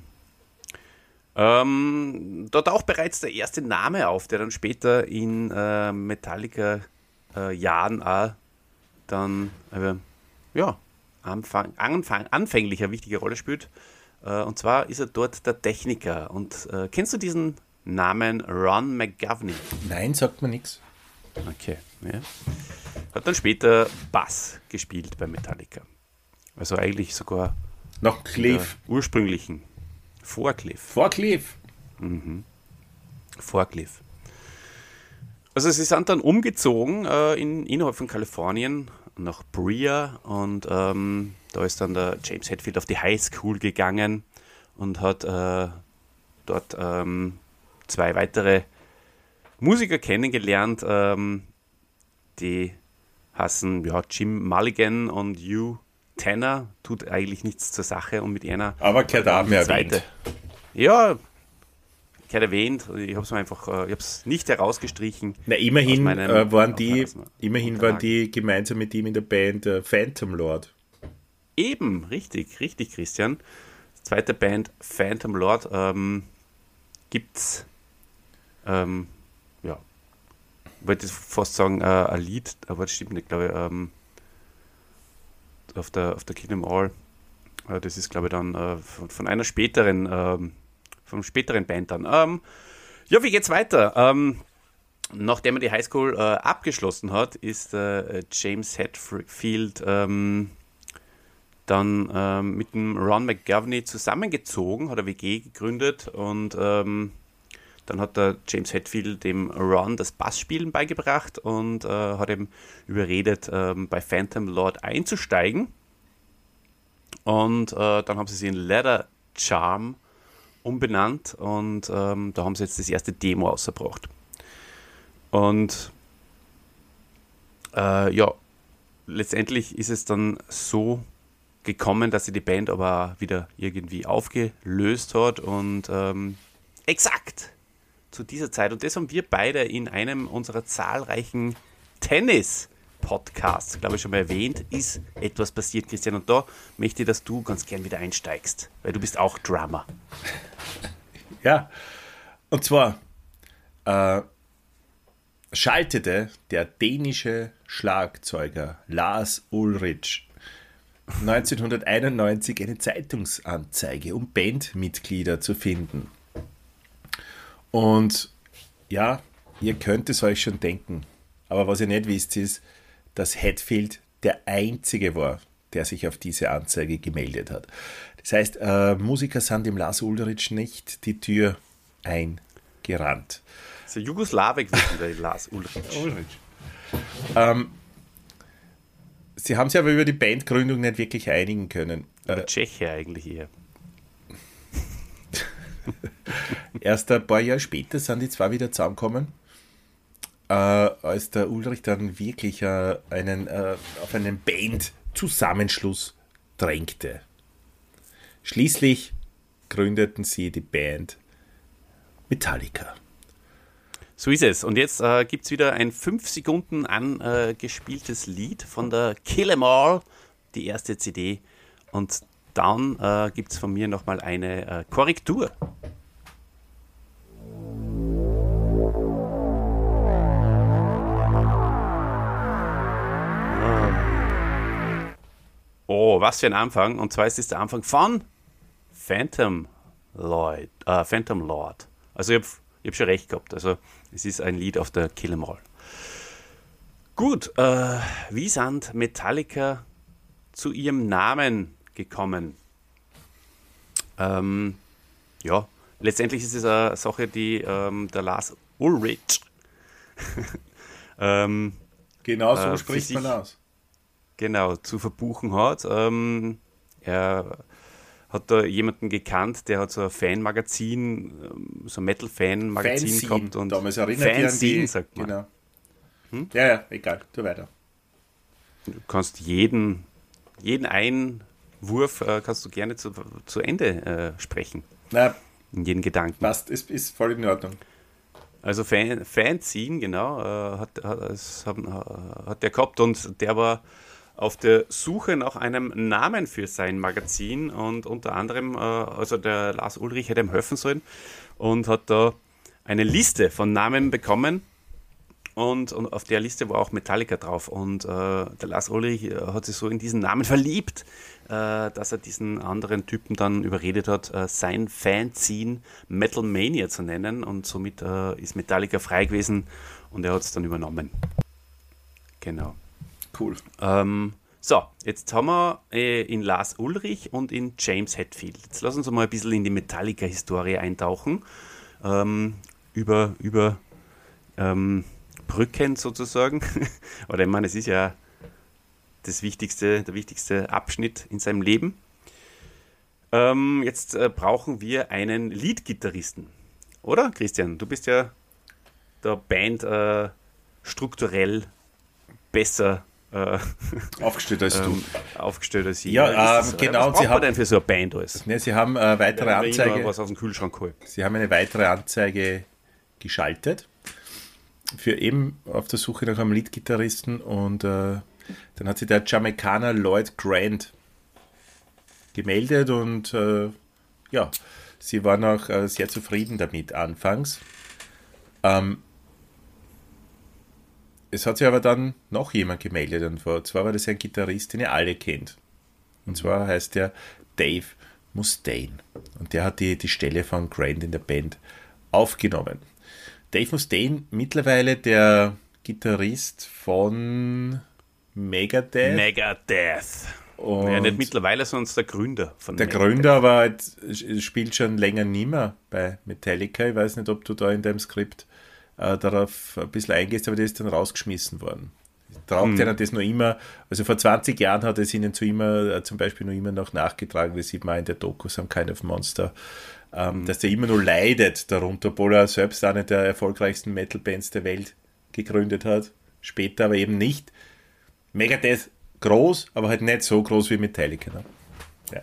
Da taucht bereits der erste Name auf, der dann später in Metallica-Jahren auch dann anfänglich eine wichtige Rolle spielt. Und zwar ist er dort der Techniker. Und kennst du diesen Namen Ron McGovney? Nein, sagt mir nichts. Okay, ja. Hat dann später Bass gespielt bei Metallica. Also eigentlich sogar nach Cliff. Ursprünglichen. Vor Cliff. Vor Cliff. Vor Cliff. Also sie sind dann umgezogen innerhalb von Kalifornien nach Brea und da ist dann der James Hetfield auf die High School gegangen und hat dort zwei weitere Musiker kennengelernt, die heißen Jim Mulligan und Hugh Tanner, tut eigentlich nichts zur Sache und mit einer. Aber gehört auch mehr erwähnt. Ja, gehört erwähnt. Ich habe es einfach, ich habe es nicht herausgestrichen. Na, immerhin waren die gemeinsam mit ihm in der Band Phantom Lord. Eben, richtig, Christian. Zweite Band Phantom Lord gibt's, wollte ich fast sagen, ein Lied, aber das stimmt nicht, glaube ich, auf der Kingdom All. Das ist, glaube ich, dann von einer späteren, vom späteren Band dann. Wie geht's weiter? Nachdem er die Highschool abgeschlossen hat, ist James Hetfield dann mit dem Ron McGovney zusammengezogen, hat eine WG gegründet und dann hat der James Hetfield dem Ron das Bassspielen beigebracht und hat ihm überredet, bei Phantom Lord einzusteigen. Und dann haben sie sich in Leather Charm umbenannt und da haben sie jetzt das erste Demo rausgebracht. Und letztendlich ist es dann so gekommen, dass sie die Band aber wieder irgendwie aufgelöst hat und exakt zu dieser Zeit, und das haben wir beide in einem unserer zahlreichen Tennis-Podcasts, glaube ich, schon mal erwähnt, ist etwas passiert, Christian. Und da möchte ich, dass du ganz gern wieder einsteigst, weil du bist auch Drummer. Ja, und zwar schaltete der dänische Schlagzeuger Lars Ulrich 1991 eine Zeitungsanzeige, um Bandmitglieder zu finden. Und ja, ihr könnt es euch schon denken, aber was ihr nicht wisst, ist, dass Hetfield der Einzige war, der sich auf diese Anzeige gemeldet hat. Das heißt, Musiker sind dem Lars Ulrich nicht die Tür eingerannt. Das ist ein Jugoslawe gewesen, der Lars Ulrich. Sie haben sich aber über die Bandgründung nicht wirklich einigen können. Der Tscheche eigentlich eher. Erst ein paar Jahre später sind die zwei wieder zusammengekommen, als der Ulrich dann wirklich auf einen Band-Zusammenschluss drängte. Schließlich gründeten sie die Band Metallica. So ist es. Und jetzt gibt es wieder ein 5 Sekunden angespieltes Lied von der Kill 'Em All, die erste CD. Und dann gibt es von mir nochmal eine Korrektur. Oh, was für ein Anfang. Und zwar ist es der Anfang von Phantom Lord. Also ich hab schon recht gehabt. Also es ist ein Lied auf der Kill 'Em All. Gut, wie sind Metallica zu ihrem Namen gekommen? letztendlich ist es eine Sache, die der Lars Ulrich Genau so für spricht man sich- aus. genau zu verbuchen hat. Er hat da jemanden gekannt, der hat so ein Fanmagazin, so ein Metal-Fan-Magazin Fanzine. gehabt. Und Damals erinnert ihr an Fanzine, die... sagt man. Genau. Ja, egal. Tu weiter. Du kannst jeden Einwurf kannst du gerne zu Ende sprechen, Na, in jeden Gedanken. passt. Ist voll in Ordnung. Also Fanzine, genau, hat der gehabt und der war auf der Suche nach einem Namen für sein Magazin und unter anderem, also der Lars Ulrich hätte ihm helfen sollen und hat da eine Liste von Namen bekommen und auf der Liste war auch Metallica drauf und der Lars Ulrich hat sich so in diesen Namen verliebt, dass er diesen anderen Typen dann überredet hat, sein Fanzine Metal Mania zu nennen und somit ist Metallica frei gewesen und er hat es dann übernommen. Genau. Cool. So, jetzt haben wir in Lars Ulrich und in James Hetfield. Jetzt lass uns mal ein bisschen in die Metallica-Historie eintauchen. Über Brücken sozusagen. Oder ich meine, es ist ja der wichtigste Abschnitt in seinem Leben. Jetzt brauchen wir einen Lead-Gitarristen. Oder, Christian? Du bist ja der Band strukturell besser Aufgestellt als du. aufgestellt als ich. Ja, Was genau, und braucht sie man haben- denn für so eine Band alles? Ne, Sie haben weitere Wenn ich nur Anzeige. was aus dem Kühlschrank hole. Sie haben eine weitere Anzeige geschaltet für eben auf der Suche nach einem Leadgitarristen und dann hat sich der Jamaikaner Lloyd Grant gemeldet und ja, sie waren auch sehr zufrieden damit anfangs. Es hat sich aber dann noch jemand gemeldet und zwar war das ein Gitarrist, den ihr alle kennt. Und zwar heißt der Dave Mustaine. Und der hat die Stelle von Grant in der Band aufgenommen. Dave Mustaine, mittlerweile der Gitarrist von Megadeth. Megadeth. Und Ja, nicht mittlerweile, sondern der Gründer von der Megadeth. Gründer, aber spielt schon länger nicht mehr bei Metallica. Ich weiß nicht, ob du da in deinem Skript darauf ein bisschen eingehst, aber der ist dann rausgeschmissen worden. Traugt einer das noch immer, also vor 20 Jahren hat es ihnen zum Beispiel noch immer noch nachgetragen, das sieht man auch in der Doku, Some Kind of Monster, dass der immer nur leidet darunter, obwohl er selbst eine der erfolgreichsten Metal-Bands der Welt gegründet hat, später aber eben nicht. Megadeth groß, aber halt nicht so groß wie Metallica. Ne? Ja.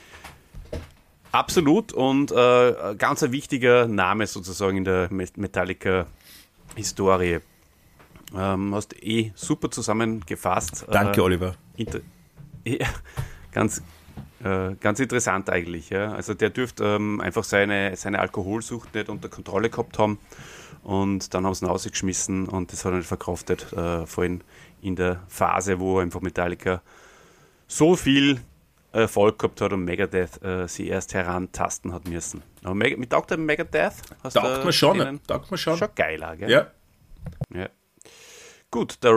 Absolut und ganz ein wichtiger Name sozusagen in der Metallica-Historie. Hast super zusammengefasst. Danke, Oliver. Ja, ganz interessant eigentlich. Ja. Also der dürfte einfach seine Alkoholsucht nicht unter Kontrolle gehabt haben und dann haben sie ihn rausgeschmissen und das hat er nicht verkraftet, vor allem in der Phase, wo einfach Metallica so viel Erfolg gehabt hat und Megadeth sie erst herantasten hat müssen. Aber mit Dr. Megadeth hast Taugt man schon. schon geiler, gell? Ja. Ja. Gut, der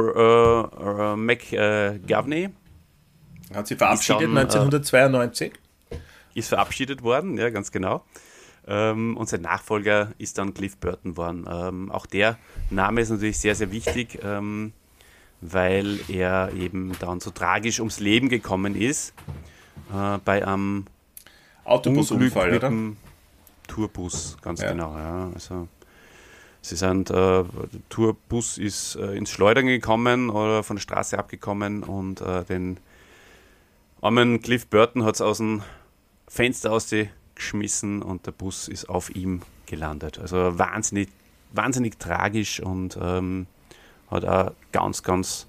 McGovney Hat sie verabschiedet Ist dann, 1992. ist verabschiedet worden, ja, ganz genau. Und sein Nachfolger ist dann Cliff Burton worden. Auch der Name ist natürlich sehr, sehr wichtig, weil er eben dann so tragisch ums Leben gekommen ist bei einem Autobusunfall, Unglück mit oder? dem Tourbus, ganz Ja. genau. Ja. Also, der Tourbus ist ins Schleudern gekommen oder von der Straße abgekommen und den armen Cliff Burton hat es aus dem Fenster ausgeschmissen und der Bus ist auf ihm gelandet. Also wahnsinnig, wahnsinnig tragisch und hat auch ganz, ganz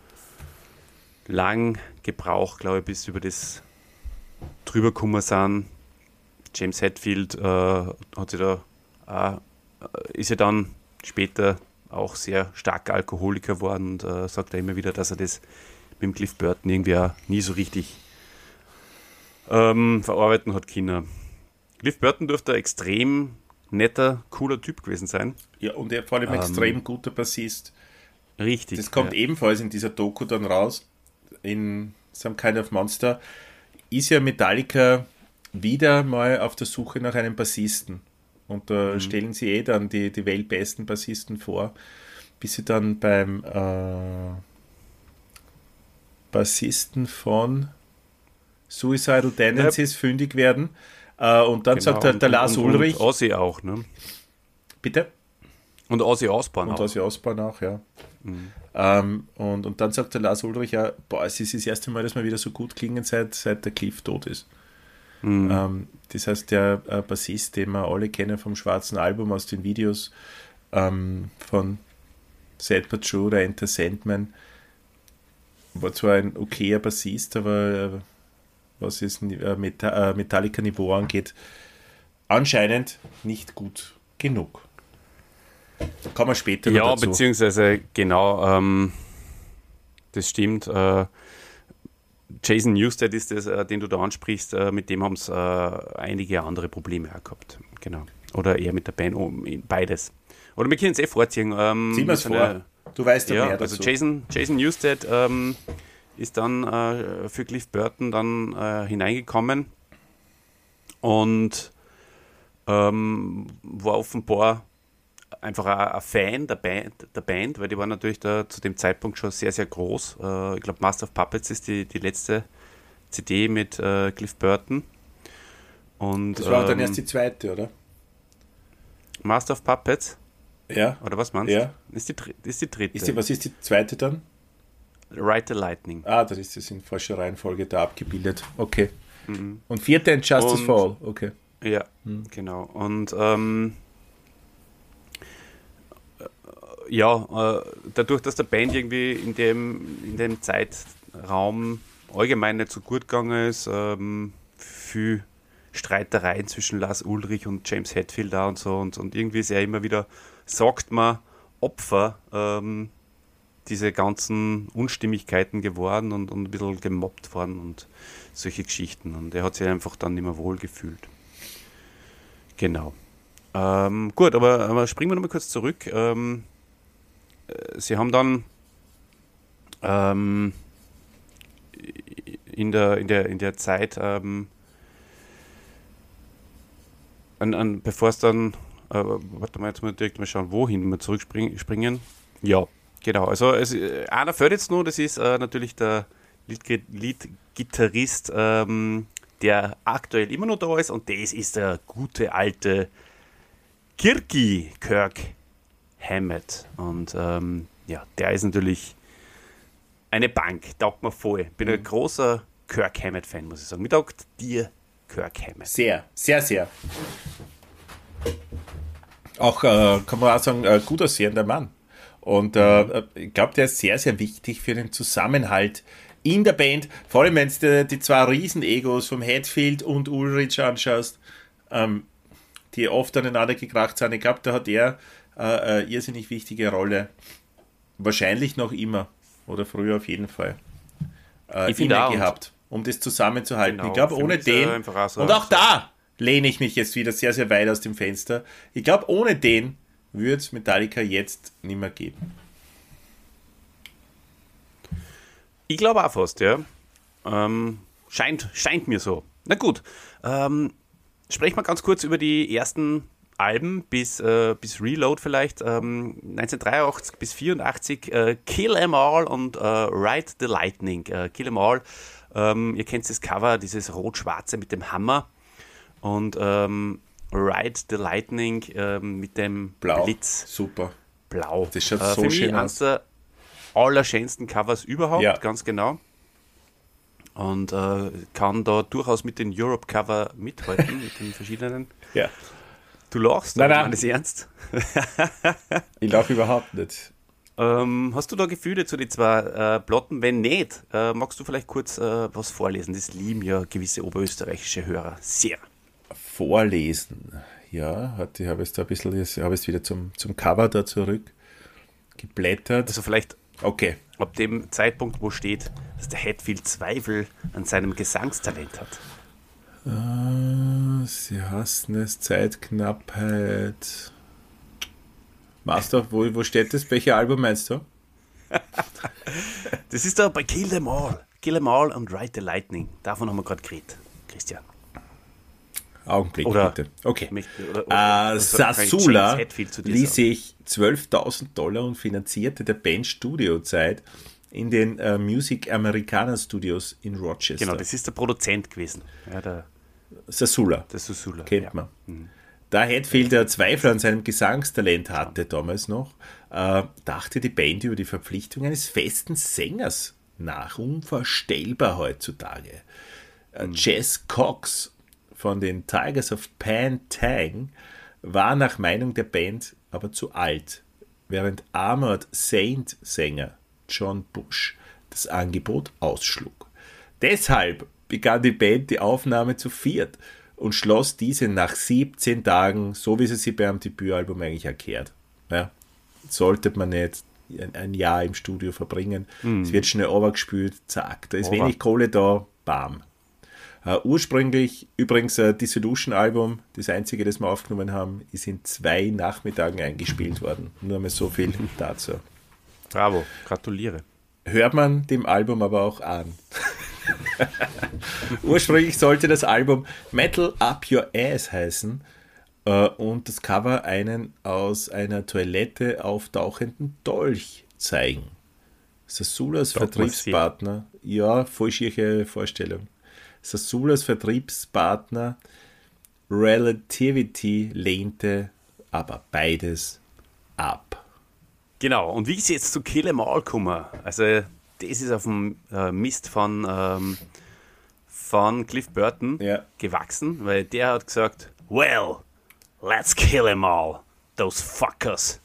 lang gebraucht, glaube ich, bis über das drüber gekommen sind. James Hetfield hat sich da ist ja dann später auch sehr starker Alkoholiker geworden und sagt er immer wieder, dass er das mit dem Cliff Burton irgendwie auch nie so richtig verarbeiten hat können. Cliff Burton dürfte ein extrem netter, cooler Typ gewesen sein. Ja, und er vor allem extrem guter Bassist. Richtig. Das kommt ebenfalls in dieser Doku dann raus, in Some Kind of Monster, ist ja Metallica wieder mal auf der Suche nach einem Bassisten. Und da stellen sie dann die weltbesten Bassisten vor, bis sie dann beim Bassisten von Suicidal Tendencies fündig werden. Und dann sagt der Lars Ulrich... Und Ozzy auch, ne? Bitte? Und Ozzy Osbourne auch. Und Ozzy Osbourne auch, ja. Und dann sagt der Lars Ulrich, ja, boah, es ist das erste Mal, dass wir wieder so gut klingen, seit der Cliff tot ist. Das heißt, der Bassist, den wir alle kennen vom schwarzen Album, aus den Videos von Sad But True oder Enter Sandman, war zwar ein okayer Bassist, aber was das Metallica-Niveau angeht, anscheinend nicht gut genug. Kommen wir später noch dazu. Ja, beziehungsweise, genau, das stimmt. Jason Newsted ist das, den du da ansprichst, mit dem haben es einige andere Probleme auch gehabt. Genau. Oder eher mit der Band, beides. Oder wir können es vorziehen. Zieh wir es vor. Du weißt ja mehr dazu. Also Jason Newsted ist dann für Cliff Burton dann hineingekommen und war offenbar einfach ein Fan der Band, weil die waren natürlich da zu dem Zeitpunkt schon sehr, sehr groß. Ich glaube, Master of Puppets ist die letzte CD mit Cliff Burton. Und, das war dann erst die zweite, oder? Master of Puppets? Ja. Oder was meinst du? Ja. Ist die dritte. Was ist die zweite dann? Ride the Lightning. Ah, das ist das in falscher Reihenfolge da abgebildet. Okay. Und vierte and Justice for All. Okay. Ja, genau. Und dadurch, dass der Band irgendwie in dem Zeitraum allgemein nicht so gut gegangen ist, viel Streitereien zwischen Lars Ulrich und James Hetfield da und so, und irgendwie ist er immer wieder, sagt man, Opfer diese ganzen Unstimmigkeiten geworden und ein bisschen gemobbt worden und solche Geschichten, und er hat sich einfach dann nicht mehr wohl gefühlt. Genau. Gut, aber springen wir nochmal kurz zurück. Sie haben dann in der Zeit, bevor es dann, warte mal, jetzt mal direkt mal schauen, wohin wir zurückspringen. Ja, genau. Also einer fällt jetzt nur, das ist natürlich der Leadgitarrist, der aktuell immer noch da ist, und das ist der gute alte Kirk Hammett. Und der ist natürlich eine Bank, taugt mir voll. Bin ein großer Kirk Hammett-Fan, muss ich sagen. Mir taugt dir Kirk Hammett. Sehr, sehr, sehr. Auch, kann man auch sagen, gut aussehender Mann. Und ich glaube, der ist sehr, sehr wichtig für den Zusammenhalt in der Band. Vor allem, wenn du die zwei Riesen-Egos vom Hetfield und Ulrich anschaust, die oft aneinander gekracht sind. Ich glaube, da hat er eine irrsinnig wichtige Rolle. Wahrscheinlich noch immer. Oder früher auf jeden Fall. Ich finde auch gehabt, um das zusammenzuhalten. Genau, ich glaube, ohne den, so und auch da lehne ich mich jetzt wieder sehr, sehr weit aus dem Fenster. Ich glaube, ohne den würde es Metallica jetzt nicht mehr geben. Ich glaube auch fast, ja. Scheint mir so. Na gut, sprechen wir ganz kurz über die ersten Alben bis Reload vielleicht. 1983 bis 1984 Kill 'Em All und Ride the Lightning. Kill 'Em All, ihr kennt das Cover, dieses rot-schwarze mit dem Hammer, und Ride the Lightning mit dem Blau. Blitz. Super. Blau. Das schaut so schön aus. Eines der allerschönsten Covers überhaupt, ja. Ganz genau. Und kann da durchaus mit den Europe-Cover mithalten, mit den verschiedenen. Ja. Du lachst, nein. Ich meine das ernst. Ich lache überhaupt nicht. Hast du da Gefühle zu den zwei Platten? Wenn nicht, magst du vielleicht kurz was vorlesen? Das lieben ja gewisse oberösterreichische Hörer sehr. Vorlesen. Ja, ich habe jetzt da ein bisschen, ich habe jetzt wieder zum Cover da zurück geblättert. Also vielleicht okay. Ab dem Zeitpunkt, wo steht, dass der Hetfield Zweifel an seinem Gesangstalent hat. Sie hassen es, Zeitknappheit. Master, wo steht das? Welches Album meinst du? Das ist da bei Kill 'Em All. Kill 'Em All und Ride the Lightning. Davon haben wir gerade geredet, Christian. Augenblick, Oder- bitte. Okay. Oder Sasula James Hetfield zu dir ließ sagen. sich $12.000 und finanzierte der Band Studiozeit in den Music Americana Studios in Rochester. Genau, das ist der Produzent gewesen. Ja, der Sasula, Susula. kennt ja. man. Da Hetfield der Zweifel an seinem Gesangstalent hatte damals noch, dachte die Band über die Verpflichtung eines festen Sängers nach. Unvorstellbar heutzutage. Jess Cox von den Tigers of Pan Tang war nach Meinung der Band aber zu alt, während Armored Saint Sänger John Bush das Angebot ausschlug. Deshalb begann die Band die Aufnahme zu viert und schloss diese nach 17 Tagen, so wie sie sie beim Debütalbum eigentlich erklärt. Ja, sollte man nicht ein Jahr im Studio verbringen. Es wird schnell overgespült, zack, da ist wenig Kohle da, bam. Ursprünglich, übrigens, Dissolution-Album, das einzige, das wir aufgenommen haben, ist in 2 Nachmittagen eingespielt worden. Nur mal so viel dazu. Bravo, gratuliere. Hört man dem Album aber auch an. Ursprünglich sollte das Album Metal Up Your Ass heißen und das Cover einen aus einer Toilette auftauchenden Dolch zeigen. Sasulas Vertriebspartner, ja, voll schiere Vorstellung. Sasulas Vertriebspartner Relativity lehnte aber beides ab. Genau, und wie ist jetzt zu Kill 'Em All gekommen? Also, das ist auf dem Mist von Cliff Burton gewachsen, weil der hat gesagt, well, let's kill 'em all, those fuckers.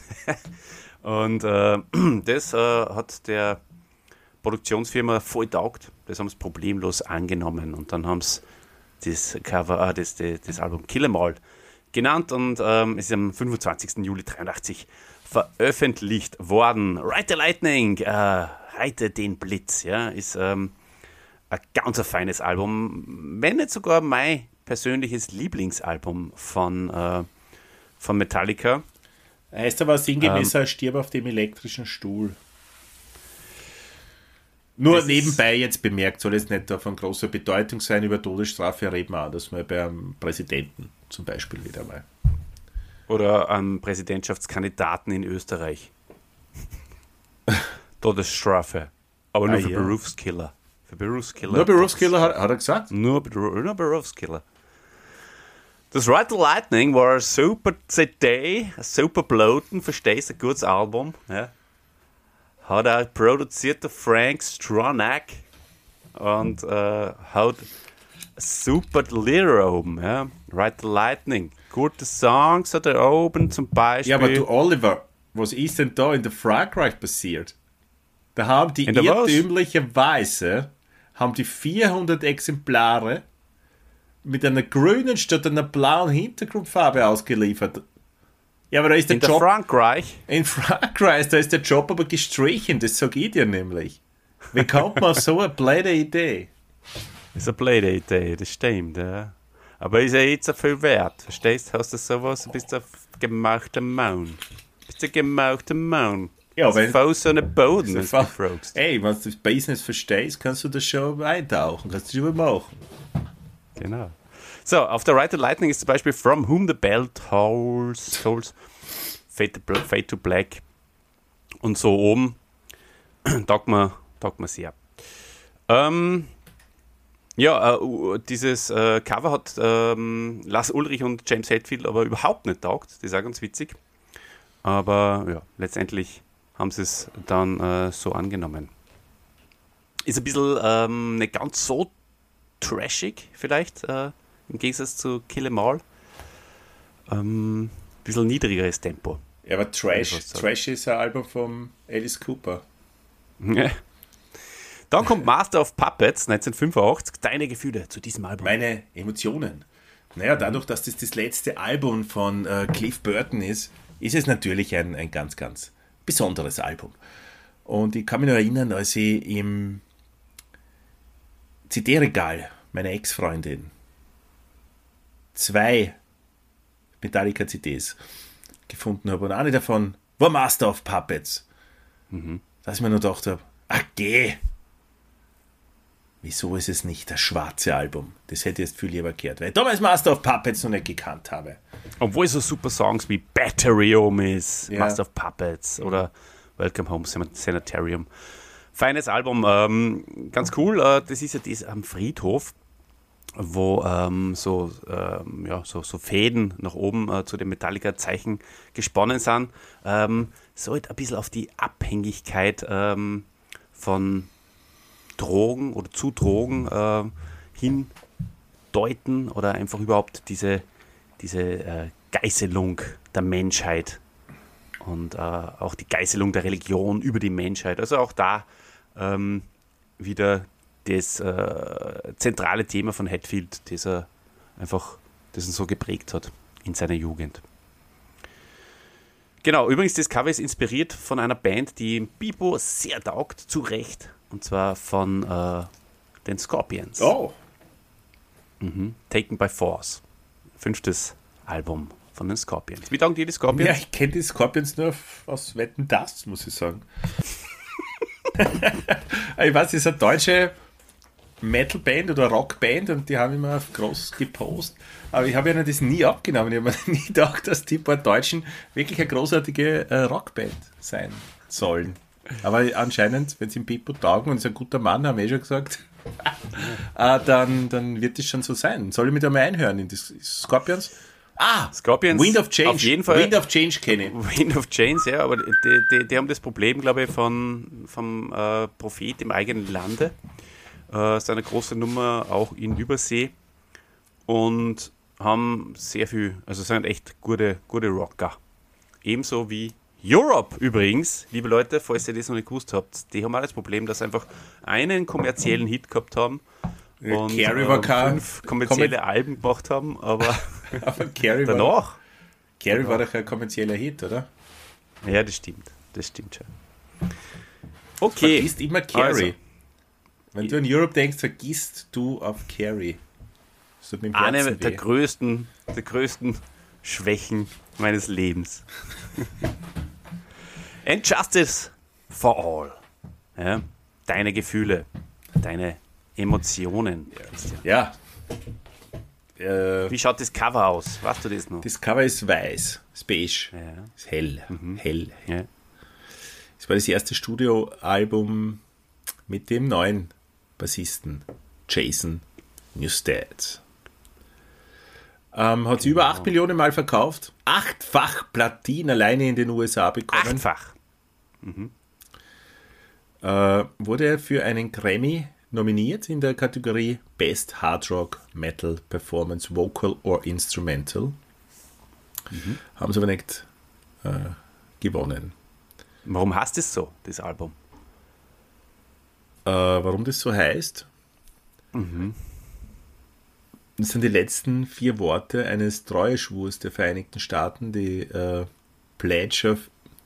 Und das hat der Produktionsfirma voll taugt. Das haben sie problemlos angenommen und dann haben sie das Cover, das Album Kill 'Em All genannt und es ist am 25. Juli 1983 veröffentlicht worden. Ride the Lightning, Reite den Blitz, ja, ist ein ganz ein feines Album, wenn nicht sogar mein persönliches Lieblingsalbum von Metallica. Heißt aber sinngemäß, stirb auf dem elektrischen Stuhl. Nur Das nebenbei jetzt bemerkt, soll es nicht von großer Bedeutung sein, über Todesstrafe reden wir anders mal beim Präsidenten zum Beispiel wieder mal. Oder am Präsidentschaftskandidaten in Österreich. Todesstrafe. Aber nur für ja. Berufskiller. Für Berufskiller. Nur Berufskiller, hat er gesagt? Nur Berufskiller. Das Ride the Lightning war eine super CD, ein super Bloten, verstehst du, ein gutes Album. Ja. Hat auch produziert der Frank Stronach und hat super Lieder oben. Ja. Ride the Lightning. Gute Songs hat er oben zum Beispiel. Ja, aber du Oliver, was ist denn da in der Frankreich passiert? Da haben die In der was? irrtümlicherweise haben die 400 Exemplare mit einer grünen statt einer blauen Hintergrundfarbe ausgeliefert. Ja, aber da ist der in der Job Frankreich. in Frankreich, da ist der Job aber gestrichen, das sag ich dir nämlich. Wie kommt man auf so eine blöde Idee? Das ist eine blöde Idee, das stimmt. Ja. Aber ist ja jetzt so viel wert. Verstehst du? Hast du sowas? Bist du auf gemauchtem Maun. Bist du gemauchtem Maun. Ja, wenn Voll so einen Boden, wenn du Fa- fragst. Ey, wenn du das Business verstehst, kannst du das schon eintauchen, kannst du schon machen. Genau. So, auf der Ride the Lightning ist zum Beispiel From Whom the Bell Tolls, Fade to Black und so oben. Taugt mir sehr. Dieses Cover hat Lars Ulrich und James Hetfield aber überhaupt nicht taugt. Das ist auch ganz witzig. Aber ja, letztendlich haben sie es dann so angenommen. Ist ein bisschen nicht ganz so trashig vielleicht, im Gegensatz zu Kill 'Em All. Bisschen niedrigeres Tempo. Ja, aber Würde ich fast sagen. Trash ist ein Album von Alice Cooper. Dann kommt Master of Puppets 1985. Deine Gefühle zu diesem Album. Meine Emotionen. Naja, dadurch, dass das letzte Album von Cliff Burton ist es natürlich ein ganz, ganz besonderes Album. Und ich kann mich noch erinnern, als ich im CD-Regal meiner Ex-Freundin 2 Metallica-CDs gefunden habe und eine davon war Master of Puppets. Dass ich mir nur gedacht habe, ach geh, wieso ist es nicht das schwarze Album? Das hätte ich jetzt viel lieber gehört, weil ich damals Master of Puppets noch nicht gekannt habe. Obwohl so super Songs wie Batterium ist, Ja. Master of Puppets oder Welcome Home Sanitarium. Feines Album, ganz cool. Das ist ja das am Friedhof, wo so Fäden nach oben zu den Metallica-Zeichen gesponnen sind. So halt ein bisschen auf die Abhängigkeit von Drogen oder zu Drogen hindeuten oder einfach überhaupt diese Geißelung der Menschheit und auch die Geißelung der Religion über die Menschheit. Also auch da wieder das zentrale Thema von Hetfield, das er so geprägt hat in seiner Jugend. Genau, übrigens, das Cover ist inspiriert von einer Band, die Pipo sehr taugt, zu Recht, und zwar von den Scorpions. Oh. Taken by Force. 5. Album von den Scorpions. Wie taugen dir die Scorpions? Ja, ich kenne die Scorpions nur aus Wetten, das, muss ich sagen. Ich weiß, das ist eine deutsche Metal-Band oder Rock-Band und die haben immer groß gepostet. Aber ich habe ihnen das nie abgenommen. Ich habe mir nie gedacht, dass die paar Deutschen wirklich eine großartige Rockband sein sollen. Aber anscheinend, wenn sie im Pipo taugen und ist ein guter Mann, haben wir schon gesagt, dann wird es schon so sein. Soll ich mich da mal einhören in die Scorpions? Scorpions, Wind of Change. auf jeden Fall. Wind of Change kenne ich. Wind of Change, ja, aber die haben das Problem, glaube ich, vom Prophet im eigenen Lande. Ist eine große Nummer auch in Übersee und haben sehr viel, also sind echt gute Rocker. Ebenso wie Europe übrigens, liebe Leute, falls ihr das noch nicht gewusst habt, die haben auch das Problem, dass sie einfach einen kommerziellen Hit gehabt haben und Carrie war 5 kommerzielle Alben gemacht haben, aber Carrie danach. war doch ein kommerzieller Hit, oder? Ja, das stimmt schon. Okay. Vergisst immer Carrie. Also, wenn du an Europe denkst, vergisst du auf Carrie. Das tut mir im eine Herzen der weh. größten Schwächen meines Lebens. And Justice for All. Ja, deine Gefühle, deine Emotionen, Christian. Ja. Wie schaut das Cover aus? Weißt du das noch? Das Cover ist weiß, ist beige, Ja. ist hell, hell. Ja. Das war das erste Studioalbum mit dem neuen Bassisten Jason Newsted. Hat sie über 8 Millionen Mal verkauft, 8-fach Platin alleine in den USA bekommen. 8-fach. Wurde er für einen Grammy nominiert in der Kategorie Best Hard Rock Metal Performance Vocal or Instrumental. Haben sie aber nicht gewonnen. Warum heißt es so, das Album? Warum das so heißt? Das sind die letzten 4 Worte eines Treueschwurs der Vereinigten Staaten, die Pledge of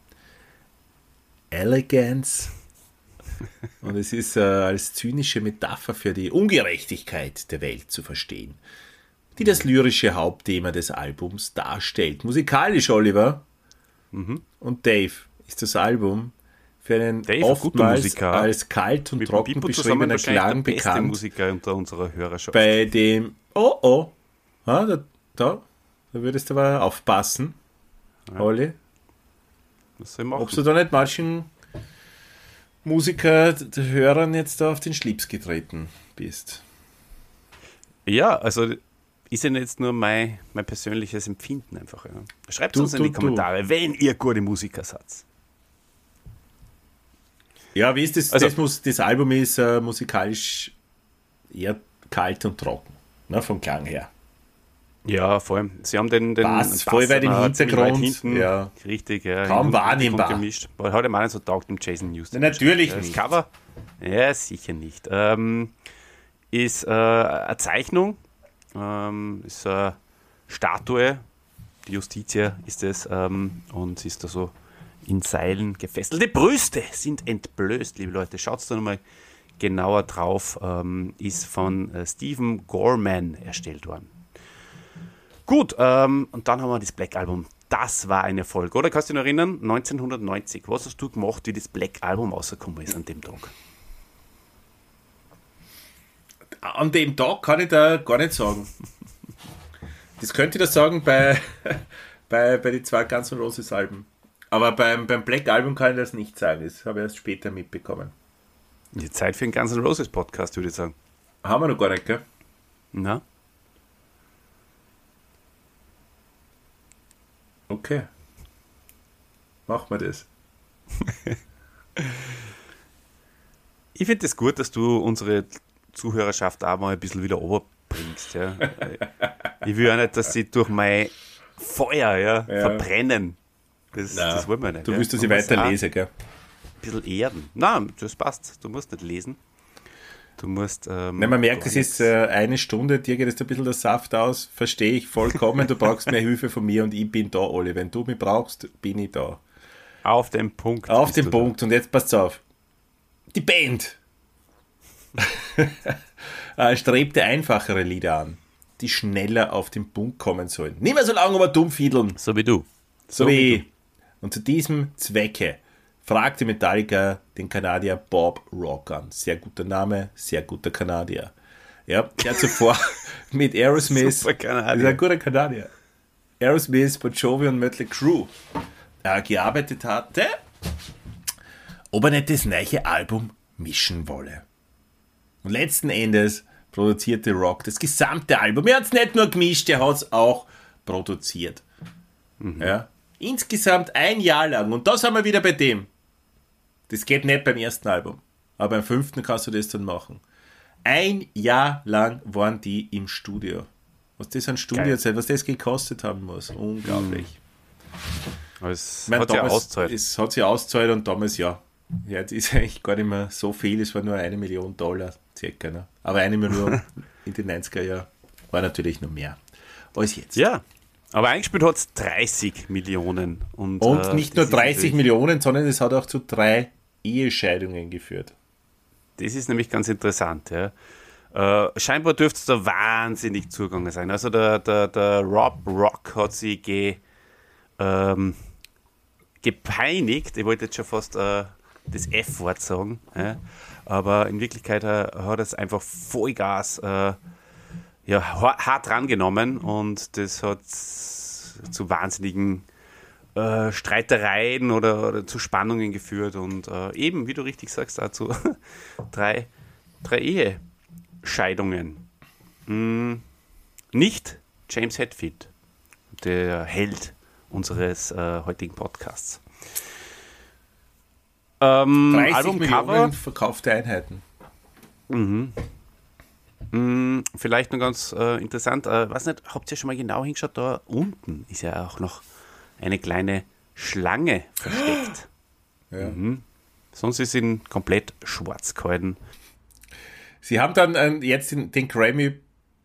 Elegance. Und es ist als zynische Metapher für die Ungerechtigkeit der Welt zu verstehen, die das lyrische Hauptthema des Albums darstellt. Musikalisch, Oliver und Dave, ist das Album für einen Dave, ein guter oftmals Musiker. als kalt und Mit trocken Pippo zusammen beschriebener wahrscheinlich Klang der beste bekannt. Musiker unter unserer Hörerschaft. Bei dem da würdest du aber aufpassen, Olli, Was soll ich machen? ob du da nicht manchen Musiker, den Hörern jetzt da auf den Schlips getreten bist. Ja, also ist ja jetzt nur mein persönliches Empfinden einfach. Ja. Schreibt Du, uns in die du. Kommentare, wenn ihr gute Musiker seid. Ja, wie ist das? Also- Das Album ist musikalisch eher kalt und trocken, ne, vom Klang her. Ja, vor allem. Sie haben den Bass voll weit im ziemlich weit Hintergrund, hinten, ja. richtig, ja, Kaum im wahrnehmbar. Hintergrund gemischt. Aber hat ihm auch nicht so taugt im Jason Newsted. Na, natürlich Das nicht. Cover? Ja, sicher nicht. Ist eine Zeichnung, ist eine Statue, die Justitia ist es, und sie ist da so in Seilen gefesselt. Die Brüste sind entblößt, liebe Leute. Schaut da nochmal genauer drauf. Ist von Stephen Gorman erstellt worden. Gut, und dann haben wir das Black Album. Das war ein Erfolg, oder? Kannst du dich noch erinnern? 1990. Was hast du gemacht, wie das Black Album rausgekommen ist an dem Tag? An dem Tag kann ich da gar nicht sagen. Das könnte ich da sagen bei den zwei Guns N' Roses Alben. Aber beim Black Album kann ich das nicht sagen. Das habe ich erst später mitbekommen. Die Zeit für einen Guns N' Roses Podcast, würde ich sagen. Haben wir noch gar nicht, gell? Na? Okay. Machen wir das. Ich finde es das gut, dass du unsere Zuhörerschaft auch mal ein bisschen wieder overbringst. Ja. Ich will ja nicht, dass sie durch mein Feuer verbrennen. Das wollen wir nicht. Du ja. willst, dass ich weiterlese, gell? Ein bisschen erden. Nein, das passt. Du musst nicht lesen. Du musst. Man merkt, es ist eine Stunde, dir geht jetzt ein bisschen der Saft aus. Verstehe ich vollkommen. Du brauchst mehr Hilfe von mir und ich bin da, Olli. Wenn du mich brauchst, bin ich da. Auf den Punkt. Auf den Punkt. Und jetzt passt auf. Die Band strebte einfachere Lieder an, die schneller auf den Punkt kommen sollen. Nicht mehr so lange aber dumm fiedeln. So wie du. So wie ich. Und zu diesem Zwecke fragte Metallica den Kanadier Bob Rock an. Sehr guter Name, sehr guter Kanadier. Ja, der zuvor mit Aerosmith, Super Kanadier. ist ein guter Kanadier, Aerosmith, Bon Jovi und Mötley Crüe gearbeitet hatte, ob er nicht das neue Album mischen wolle. Und letzten Endes produzierte Rock das gesamte Album. Er hat es nicht nur gemischt, er hat es auch produziert. Ja. Insgesamt ein Jahr lang. Und da sind wir wieder bei dem. Das geht nicht beim ersten Album. Aber beim 5. kannst du das dann machen. Ein Jahr lang waren die im Studio. Was das an Studiozeit, was das gekostet haben muss. Unglaublich. Es hat sich ausgezahlt. Es hat sich ausgezahlt und damals ja. Jetzt ist eigentlich gar nicht mehr so viel. Es war nur $1 Million circa. Ne? Aber 1 Million in den 90er Jahren war natürlich noch mehr als jetzt. Ja. Aber eingespielt hat es 30 Millionen. Und nicht nur 30 Millionen, sondern es hat auch zu 3 Ehescheidungen geführt. Das ist nämlich ganz interessant. Ja. Scheinbar dürfte es da wahnsinnig zugegangen sein. Also der Rob Rock hat sich gepeinigt. Ich wollte jetzt schon fast das F-Wort sagen. Ja. Aber in Wirklichkeit hat er es einfach Vollgas hart rangenommen und das hat zu wahnsinnigen Streitereien oder zu Spannungen geführt und eben, wie du richtig sagst, dazu 3 Ehescheidungen. Nicht James Hetfield, der Held unseres heutigen Podcasts. 30 Albumcover, Millionen verkaufte Einheiten. Vielleicht noch ganz interessant, weiß nicht, habt ihr schon mal genau hingeschaut, da unten ist ja auch noch eine kleine Schlange versteckt. Ja. Sonst ist sie komplett schwarz gehalten. Sie haben dann jetzt den Grammy.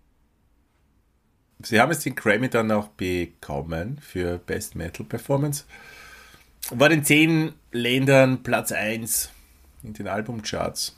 Sie haben jetzt den Grammy dann auch bekommen für Best Metal Performance. War in 10 Ländern Platz 1 in den Albumcharts.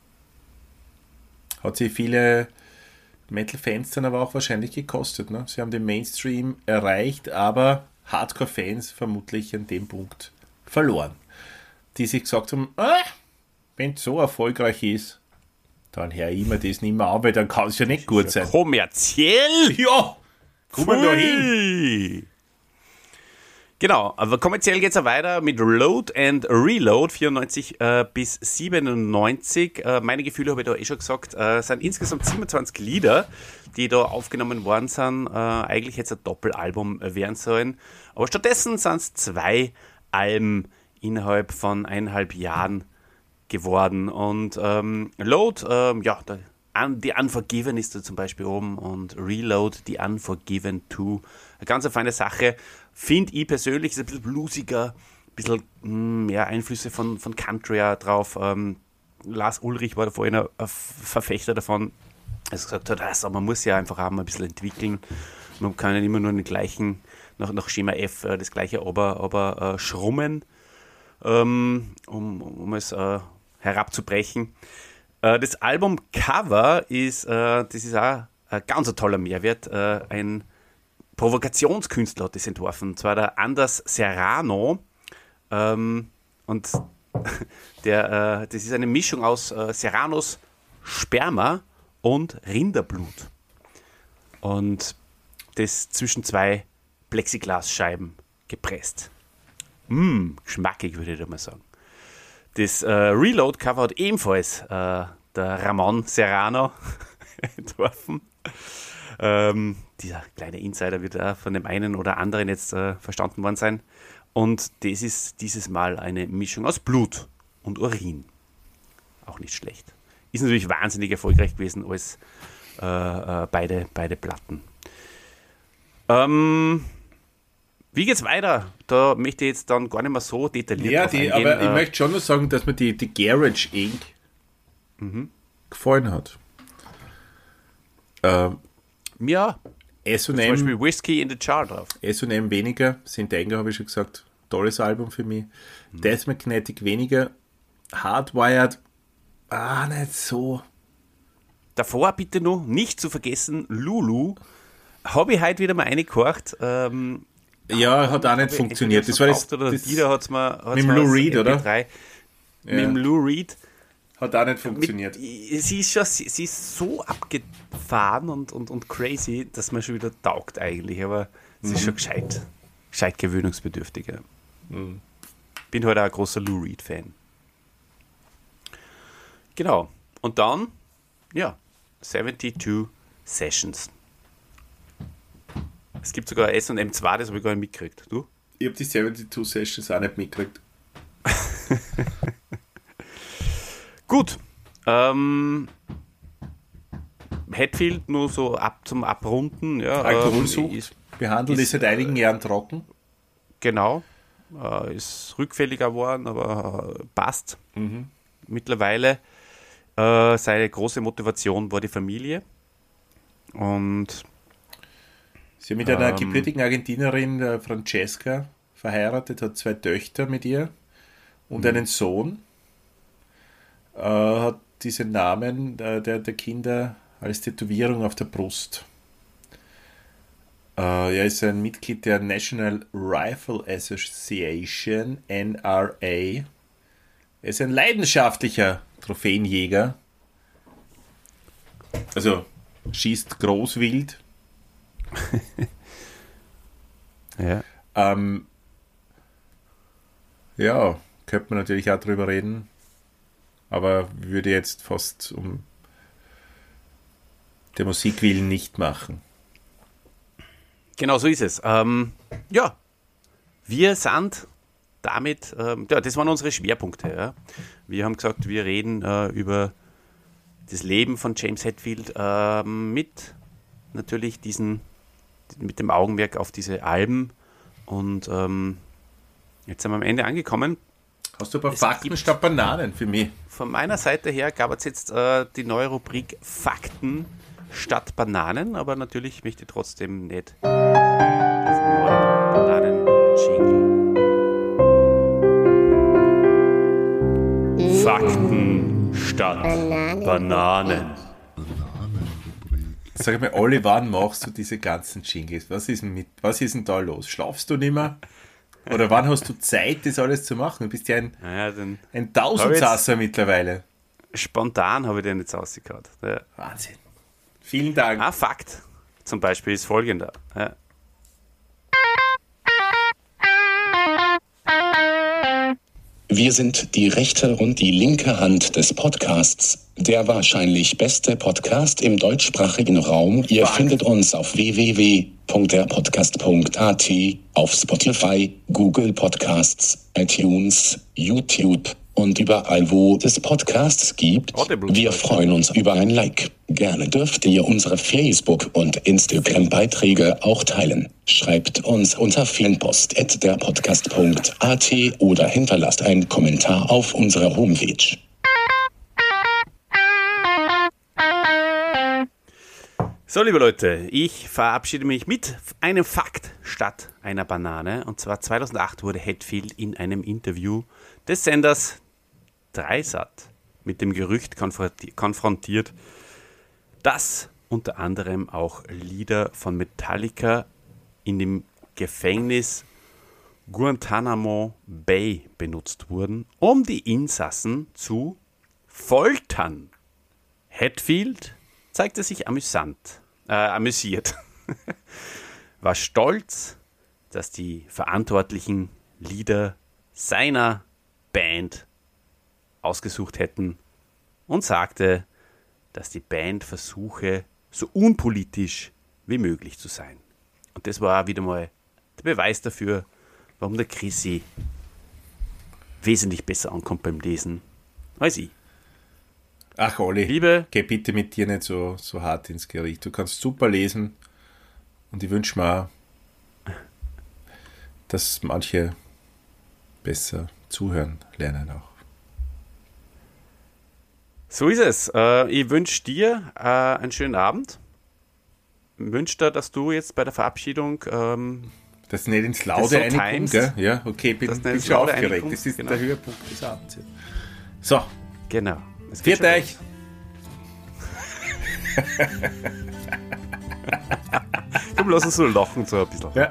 Hat sie viele Metal-Fans dann aber auch wahrscheinlich gekostet. Ne? Sie haben den Mainstream erreicht, aber Hardcore-Fans vermutlich an dem Punkt verloren. Die sich gesagt haben, wenn es so erfolgreich ist, dann höre ich mir das nicht mehr an, weil dann kann es ja nicht gut sein. Kommerziell? Ja, kommen wir da hin. Genau, aber kommerziell geht es ja weiter mit Load and Reload, 94 bis 97. Meine Gefühle habe ich da schon gesagt, sind insgesamt 27 Lieder, die da aufgenommen worden sind. Eigentlich hätte es ein Doppelalbum werden sollen. Aber stattdessen sind es 2 Alben innerhalb von 1,5 Jahren geworden. Und Load, die Unforgiven ist da zum Beispiel oben und Reload, die Unforgiven 2. Eine ganz feine Sache. Finde ich persönlich, ist ein bisschen bluesiger, ein bisschen Einflüsse von Country drauf. Lars Ulrich war da vorhin ein Verfechter davon, als er gesagt hat, also man muss ja einfach auch mal ein bisschen entwickeln. Man kann ja immer nur den gleichen, nach Schema F, das gleiche aber schrummen, um es herabzubrechen. Das Albumcover ist, das ist auch ein ganz toller Mehrwert, ein Provokationskünstler hat das entworfen, und zwar der Anders Serrano. Und das ist eine Mischung aus Serranos Sperma und Rinderblut. Und das zwischen 2 Plexiglasscheiben gepresst. Geschmackig, würde ich da mal sagen. Das Reload-Cover hat ebenfalls der Ramon Serrano entworfen. Dieser kleine Insider wird auch von dem einen oder anderen jetzt verstanden worden sein. Und das ist dieses Mal eine Mischung aus Blut und Urin. Auch nicht schlecht. Ist natürlich wahnsinnig erfolgreich gewesen als beide Platten. Wie geht's weiter? Da möchte ich jetzt dann gar nicht mehr so detailliert drauf eingehen. Aber ich möchte schon noch sagen, dass mir die Garage Inc. gefallen hat. Ja, S&M, zum Beispiel Whiskey in the Jar drauf. S&M weniger, Zintenga habe ich schon gesagt, tolles Album für mich. Death Magnetic weniger, Hardwired, nicht so. Davor bitte noch nicht zu vergessen, Lulu. Habe ich heute wieder mal reingehorcht. Ja, hat auch nicht funktioniert. Das war das, Dieter hat's mir mit dem Lou Reed, oder? Ja. Mit dem Lou Reed. Hat auch nicht funktioniert. Sie ist so abgefahren und crazy, dass man schon wieder taugt eigentlich, aber sie ist schon gescheit gewöhnungsbedürftig. Ja. Bin halt auch ein großer Lou Reed-Fan. Genau. Und dann, 72 Sessions. Es gibt sogar S&M 2, das habe ich gar nicht mitgekriegt. Du? Ich habe die 72 Sessions auch nicht mitgekriegt. Gut. Hatfield nur so zum Abrunden. Ja, Alkoholsucht behandelt ist seit einigen Jahren trocken. Genau. Ist rückfälliger geworden, aber passt. Mittlerweile. Seine große Motivation war die Familie. Und sie ist mit einer gebürtigen Argentinerin, Francesca, verheiratet, hat 2 Töchter mit ihr und einen Sohn. Hat diesen Namen der Kinder als Tätowierung auf der Brust. Er ist ein Mitglied der National Rifle Association, NRA. Er ist ein leidenschaftlicher Trophäenjäger. Also schießt Großwild. ja. Ja, könnte man natürlich auch drüber reden. Aber würde jetzt fast um der Musik willen nicht machen. Genau so ist es. Ja, wir sind damit, das waren unsere Schwerpunkte. Ja. Wir haben gesagt, wir reden über das Leben von James Hetfield mit natürlich mit dem Augenmerk auf diese Alben. Und jetzt sind wir am Ende angekommen. Hast du ein paar Fakten statt Bananen für mich? Von meiner Seite her gab es jetzt die neue Rubrik Fakten statt Bananen, aber natürlich möchte ich trotzdem nicht diesen neuen Bananen-Jingle. Fakten statt Bananen. Sag mal, Olli, wann machst du diese ganzen Jingles? Was ist denn da los? Schlafst du nicht mehr? Oder wann hast du Zeit, das alles zu machen? Du bist ja ein Tausendsasser mittlerweile. Spontan habe ich den jetzt rausgehauen. Ja. Wahnsinn. Vielen Dank. Ein Fakt zum Beispiel ist folgender. Ja. Wir sind die rechte und die linke Hand des Podcasts, der wahrscheinlich beste Podcast im deutschsprachigen Raum. Ihr findet uns auf www.derpodcast.at, auf Spotify, Google Podcasts, iTunes, YouTube und überall, wo es Podcasts gibt. Wir freuen uns über ein Like. Gerne dürft ihr unsere Facebook- und Instagram-Beiträge auch teilen. Schreibt uns unter fanpost@derpodcast.at oder hinterlasst einen Kommentar auf unserer Homepage. So, liebe Leute, ich verabschiede mich mit einem Fakt statt einer Banane. Und zwar 2008 wurde Hetfield in einem Interview des Senders Dreisat mit dem Gerücht konfrontiert, dass unter anderem auch Lieder von Metallica in dem Gefängnis Guantanamo Bay benutzt wurden, um die Insassen zu foltern. Hetfield zeigte sich amüsiert. War stolz, dass die verantwortlichen Lieder seiner Band ausgesucht hätten und sagte, dass die Band versuche, so unpolitisch wie möglich zu sein. Und das war wieder mal der Beweis dafür, warum der Chrissy wesentlich besser ankommt beim Lesen als ich. Ach, Olli, Liebe, geh bitte mit dir nicht so hart ins Gericht. Du kannst super lesen und ich wünsche mir auch, dass manche besser zuhören lernen auch. So ist es. Ich wünsche dir einen schönen Abend. Ich wünsche dir, dass du jetzt bei der Verabschiedung dass nicht ins Laude reinkommt, gell? Ja, okay, bin schon aufgeregt. Das ist der Höhepunkt des Abends. So. Genau. Viert euch! Komm, lass uns so lachen, so ein bisschen. Ja.